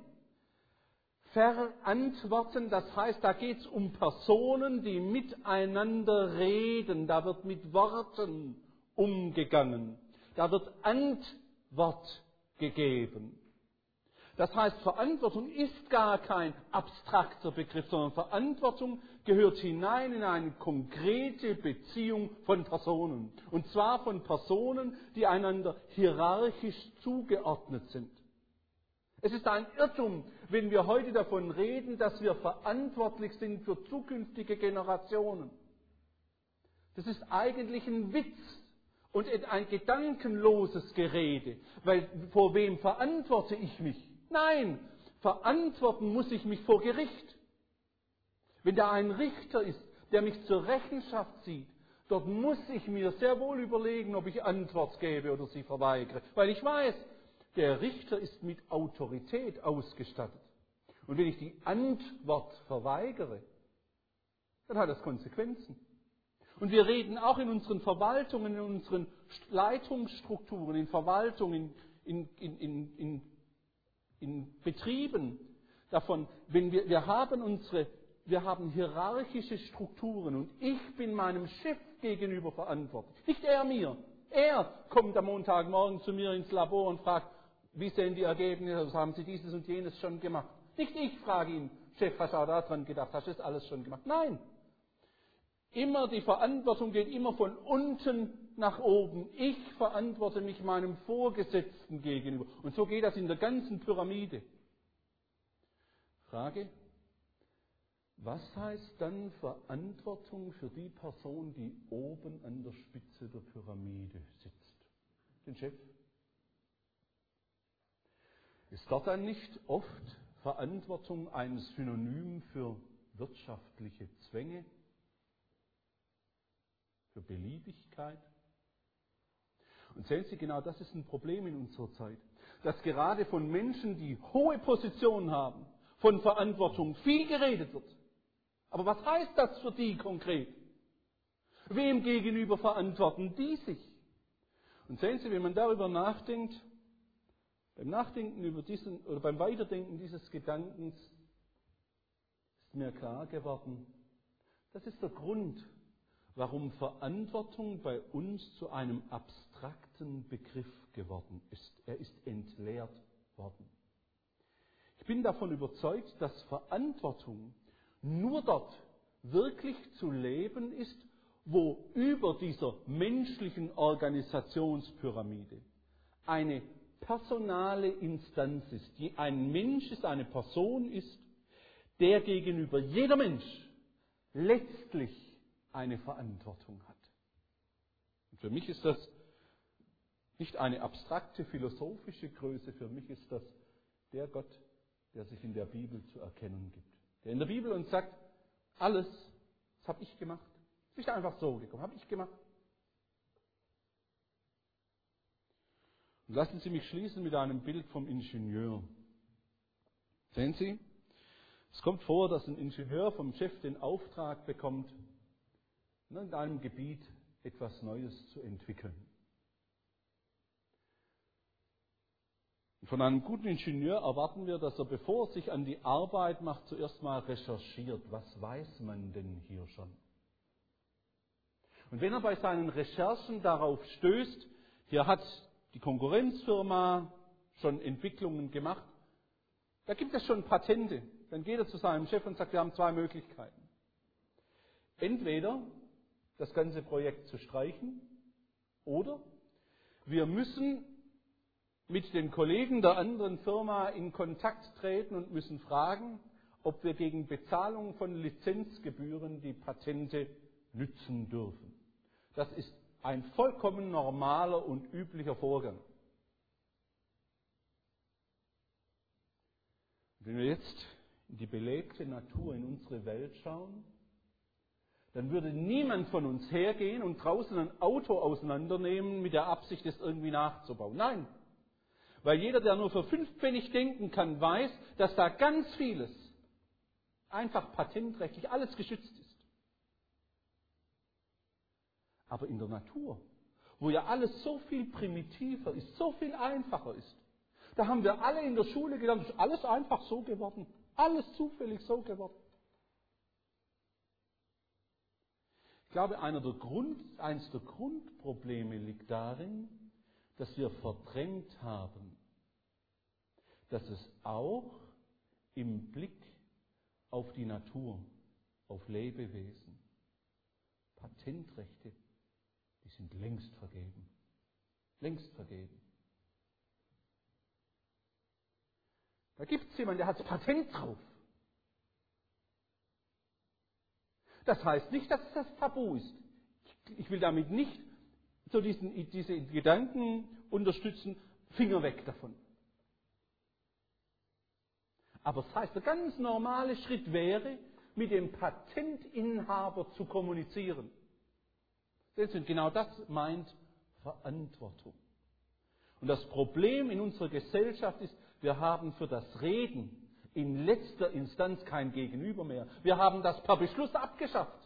Verantworten, das heißt, da geht es um Personen, die miteinander reden. Da wird mit Worten umgegangen. Da wird Antwort gegeben. Das heißt, Verantwortung ist gar kein abstrakter Begriff, sondern Verantwortung gehört hinein in eine konkrete Beziehung von Personen. Und zwar von Personen, die einander hierarchisch zugeordnet sind. Es ist ein Irrtum, wenn wir heute davon reden, dass wir verantwortlich sind für zukünftige Generationen. Das ist eigentlich ein Witz und ein gedankenloses Gerede, weil vor wem verantworte ich mich? Nein, verantworten muss ich mich vor Gericht. Wenn da ein Richter ist, der mich zur Rechenschaft zieht, dort muss ich mir sehr wohl überlegen, ob ich Antwort gebe oder sie verweigere, weil ich weiß, der Richter ist mit Autorität ausgestattet. Und wenn ich die Antwort verweigere, dann hat das Konsequenzen. Und wir reden auch in unseren Verwaltungen, in unseren Leitungsstrukturen, in Verwaltungen, in, in, in, in, in Betrieben davon, wenn wir, wir haben unsere, wir haben hierarchische Strukturen und ich bin meinem Chef gegenüber verantwortlich. Nicht er mir. Er kommt am Montagmorgen zu mir ins Labor und fragt, wie sehen die Ergebnisse aus? Haben Sie dieses und jenes schon gemacht? Nicht ich frage ihn, Chef, hast du da dran gedacht? Hast du das alles schon gemacht? Nein. Immer die Verantwortung geht immer von unten nach oben. Ich verantworte mich meinem Vorgesetzten gegenüber. Und so geht das in der ganzen Pyramide. Frage, was heißt dann Verantwortung für die Person, die oben an der Spitze der Pyramide sitzt? Den Chef? Ist dort dann nicht oft Verantwortung ein Synonym für wirtschaftliche Zwänge, für Beliebigkeit? Und sehen Sie, genau das ist ein Problem in unserer Zeit, dass gerade von Menschen, die hohe Positionen haben, von Verantwortung viel geredet wird. Aber was heißt das für die konkret? Wem gegenüber verantworten die sich? Und sehen Sie, wenn man darüber nachdenkt, beim Nachdenken über diesen, oder beim Weiterdenken dieses Gedankens ist mir klar geworden, das ist der Grund, warum Verantwortung bei uns zu einem abstrakten Begriff geworden ist. Er ist entleert worden. Ich bin davon überzeugt, dass Verantwortung nur dort wirklich zu leben ist, wo über dieser menschlichen Organisationspyramide eine personale Instanz ist, die ein Mensch ist, eine Person ist, der gegenüber jeder Mensch letztlich eine Verantwortung hat. Und für mich ist das Nicht eine abstrakte philosophische Größe, für mich ist das der Gott, der sich in der Bibel zu erkennen gibt. Der in der Bibel uns sagt, alles, das habe ich gemacht. Ist nicht einfach so gekommen, habe ich gemacht. Und lassen Sie mich schließen mit einem Bild vom Ingenieur. Sehen Sie, es kommt vor, dass ein Ingenieur vom Chef den Auftrag bekommt, in einem Gebiet etwas Neues zu entwickeln. Und von einem guten Ingenieur erwarten wir, dass er, bevor er sich an die Arbeit macht, zuerst mal recherchiert. Was weiß man denn hier schon? Und wenn er bei seinen Recherchen darauf stößt, hier hat die Konkurrenzfirma schon Entwicklungen gemacht, da gibt es schon Patente, dann geht er zu seinem Chef und sagt, wir haben zwei Möglichkeiten. Entweder das ganze Projekt zu streichen oder wir müssen mit den Kollegen der anderen Firma in Kontakt treten und müssen fragen, ob wir gegen Bezahlung von Lizenzgebühren die Patente nützen dürfen. Das ist ein vollkommen normaler und üblicher Vorgang. Wenn wir jetzt in die belebte Natur, in unsere Welt schauen, dann würde niemand von uns hergehen und draußen ein Auto auseinandernehmen mit der Absicht, es irgendwie nachzubauen. Nein, weil jeder, der nur für fünf Pfennig denken kann, weiß, dass da ganz vieles einfach patentrechtlich alles geschützt ist. Aber in der Natur, wo ja alles so viel primitiver ist, so viel einfacher ist, da haben wir alle in der Schule gelernt, ist alles einfach so geworden, alles zufällig so geworden. Ich glaube, einer der Grund, eines der Grundprobleme liegt darin, dass wir verdrängt haben, dass es auch im Blick auf die Natur, auf Lebewesen, Patentrechte, die sind längst vergeben. Längst vergeben. Da gibt es jemanden, der hat das Patent drauf. Das heißt nicht, dass das Tabu ist. Ich will damit nicht so diesen, diese Gedanken unterstützen, Finger weg davon. Aber das heißt, der ganz normale Schritt wäre, mit dem Patentinhaber zu kommunizieren. Und genau das meint Verantwortung. Und das Problem in unserer Gesellschaft ist, wir haben für das Reden in letzter Instanz kein Gegenüber mehr. Wir haben das per Beschluss abgeschafft.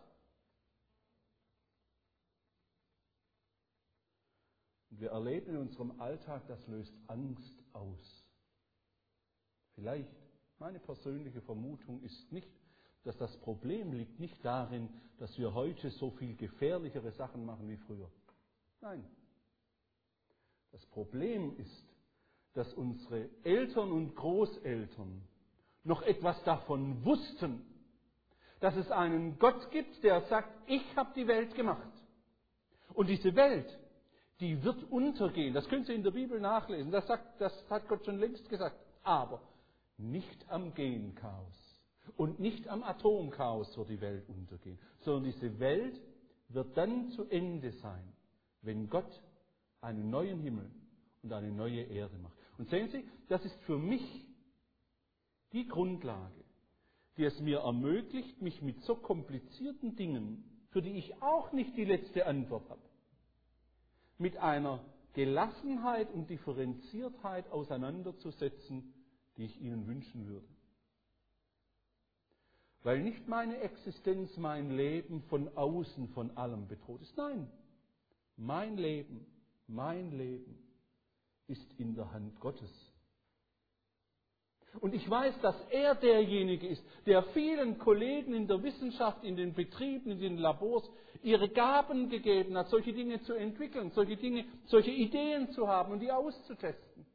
Und wir erleben in unserem Alltag, das löst Angst aus. Vielleicht, meine persönliche Vermutung ist nicht, dass das Problem liegt nicht darin, dass wir heute so viel gefährlichere Sachen machen wie früher. Nein. Das Problem ist, dass unsere Eltern und Großeltern noch etwas davon wussten, dass es einen Gott gibt, der sagt, ich habe die Welt gemacht. Und diese Welt, die wird untergehen. Das können Sie in der Bibel nachlesen. Das, sagt, das hat Gott schon längst gesagt. Aber nicht am Genchaos und nicht am Atomchaos wird die Welt untergehen, sondern diese Welt wird dann zu Ende sein, wenn Gott einen neuen Himmel und eine neue Erde macht. Und sehen Sie, das ist für mich die Grundlage, die es mir ermöglicht, mich mit so komplizierten Dingen, für die ich auch nicht die letzte Antwort habe, mit einer Gelassenheit und Differenziertheit auseinanderzusetzen, die ich Ihnen wünschen würde. Weil nicht meine Existenz, mein Leben von außen von allem bedroht ist. Nein, mein Leben, mein Leben ist in der Hand Gottes. Und ich weiß, dass er derjenige ist, der vielen Kollegen in der Wissenschaft, in den Betrieben, in den Labors ihre Gaben gegeben hat, solche Dinge zu entwickeln, solche Dinge, solche Ideen zu haben und die auszutesten.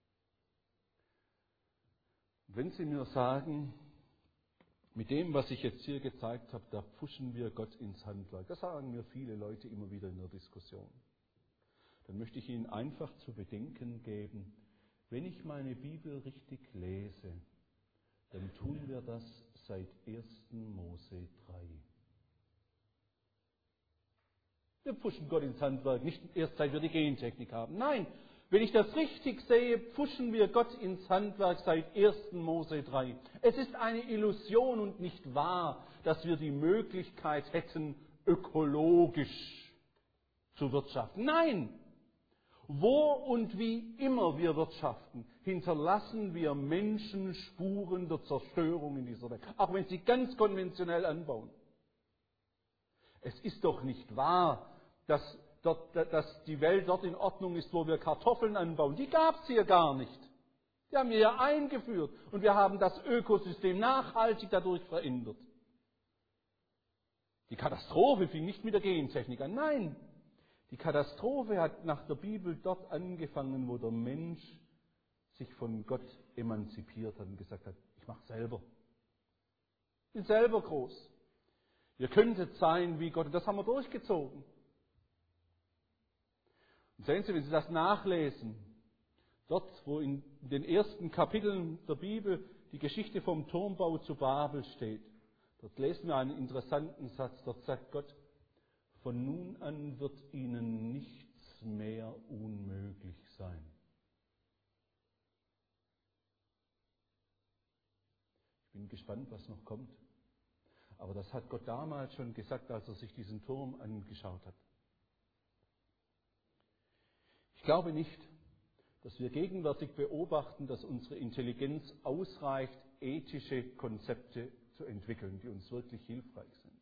Wenn Sie mir sagen, mit dem, was ich jetzt hier gezeigt habe, da pfuschen wir Gott ins Handwerk, das sagen mir viele Leute immer wieder in der Diskussion, dann möchte ich Ihnen einfach zu bedenken geben, wenn ich meine Bibel richtig lese, dann tun wir das seit ersten Mose drei. Wir Wir pfuschen Gott ins Handwerk, nicht erst seit wir die Gentechnik haben. Nein, wenn ich das richtig sehe, pfuschen wir Gott ins Handwerk seit ersten Mose drei. Es ist eine Illusion und nicht wahr, dass wir die Möglichkeit hätten, ökologisch zu wirtschaften. Nein! Wo und wie immer wir wirtschaften, hinterlassen wir Menschen Spuren der Zerstörung in dieser Welt. Auch wenn sie ganz konventionell anbauen. Es ist doch nicht wahr, dass, dort, dass die Welt dort in Ordnung ist, wo wir Kartoffeln anbauen. Die gab es hier gar nicht. Die haben wir ja eingeführt und wir haben das Ökosystem nachhaltig dadurch verändert. Die Katastrophe fing nicht mit der Gentechnik an. Nein, die Katastrophe hat nach der Bibel dort angefangen, wo der Mensch sich von Gott emanzipiert hat und gesagt hat, ich mache selber. Ich bin selber groß. Ihr könntet sein wie Gott. Und das haben wir durchgezogen. Und sehen Sie, wenn Sie das nachlesen, dort, wo in den ersten Kapiteln der Bibel die Geschichte vom Turmbau zu Babel steht, dort lesen wir einen interessanten Satz. Dort sagt Gott, von nun an wird ihnen nichts mehr unmöglich sein. Ich bin gespannt, was noch kommt. Aber das hat Gott damals schon gesagt, als er sich diesen Turm angeschaut hat. Ich glaube nicht, dass wir gegenwärtig beobachten, dass unsere Intelligenz ausreicht, ethische Konzepte zu entwickeln, die uns wirklich hilfreich sind.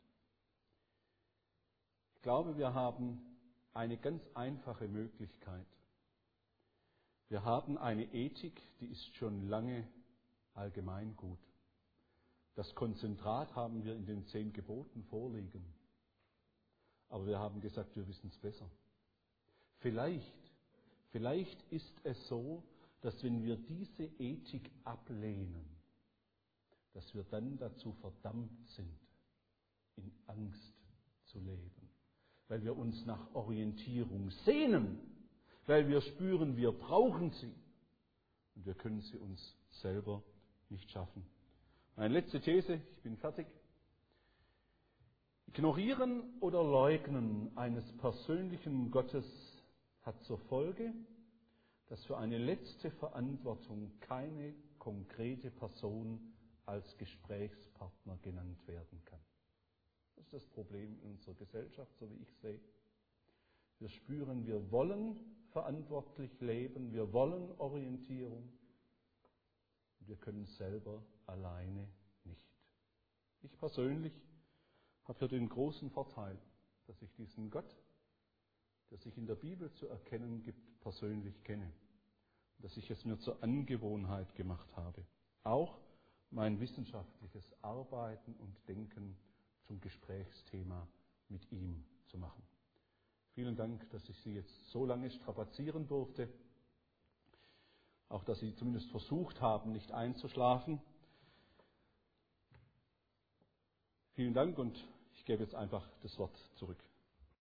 Ich glaube, wir haben eine ganz einfache Möglichkeit. Wir haben eine Ethik, die ist schon lange allgemeingut. Das Konzentrat haben wir in den zehn Geboten vorliegen. Aber wir haben gesagt, wir wissen es besser. Vielleicht, vielleicht ist es so, dass wenn wir diese Ethik ablehnen, dass wir dann dazu verdammt sind, in Angst zu leben. Weil wir uns nach Orientierung sehnen, weil wir spüren, wir brauchen sie und wir können sie uns selber nicht schaffen. Meine letzte These, ich bin fertig. Ignorieren oder Leugnen eines persönlichen Gottes hat zur Folge, dass für eine letzte Verantwortung keine konkrete Person als Gesprächspartner genannt werden kann. Das ist das Problem in unserer Gesellschaft, so wie ich sehe. Wir spüren, wir wollen verantwortlich leben, wir wollen Orientierung und wir können selber alleine nicht. Ich persönlich habe hier den großen Vorteil, dass ich diesen Gott, der sich in der Bibel zu erkennen gibt, persönlich kenne. Dass ich es mir zur Angewohnheit gemacht habe, auch mein wissenschaftliches Arbeiten und Denken zum Gesprächsthema mit ihm zu machen. Vielen Dank, dass ich Sie jetzt so lange strapazieren durfte. Auch, dass Sie zumindest versucht haben, nicht einzuschlafen. Vielen Dank und ich gebe jetzt einfach das Wort zurück.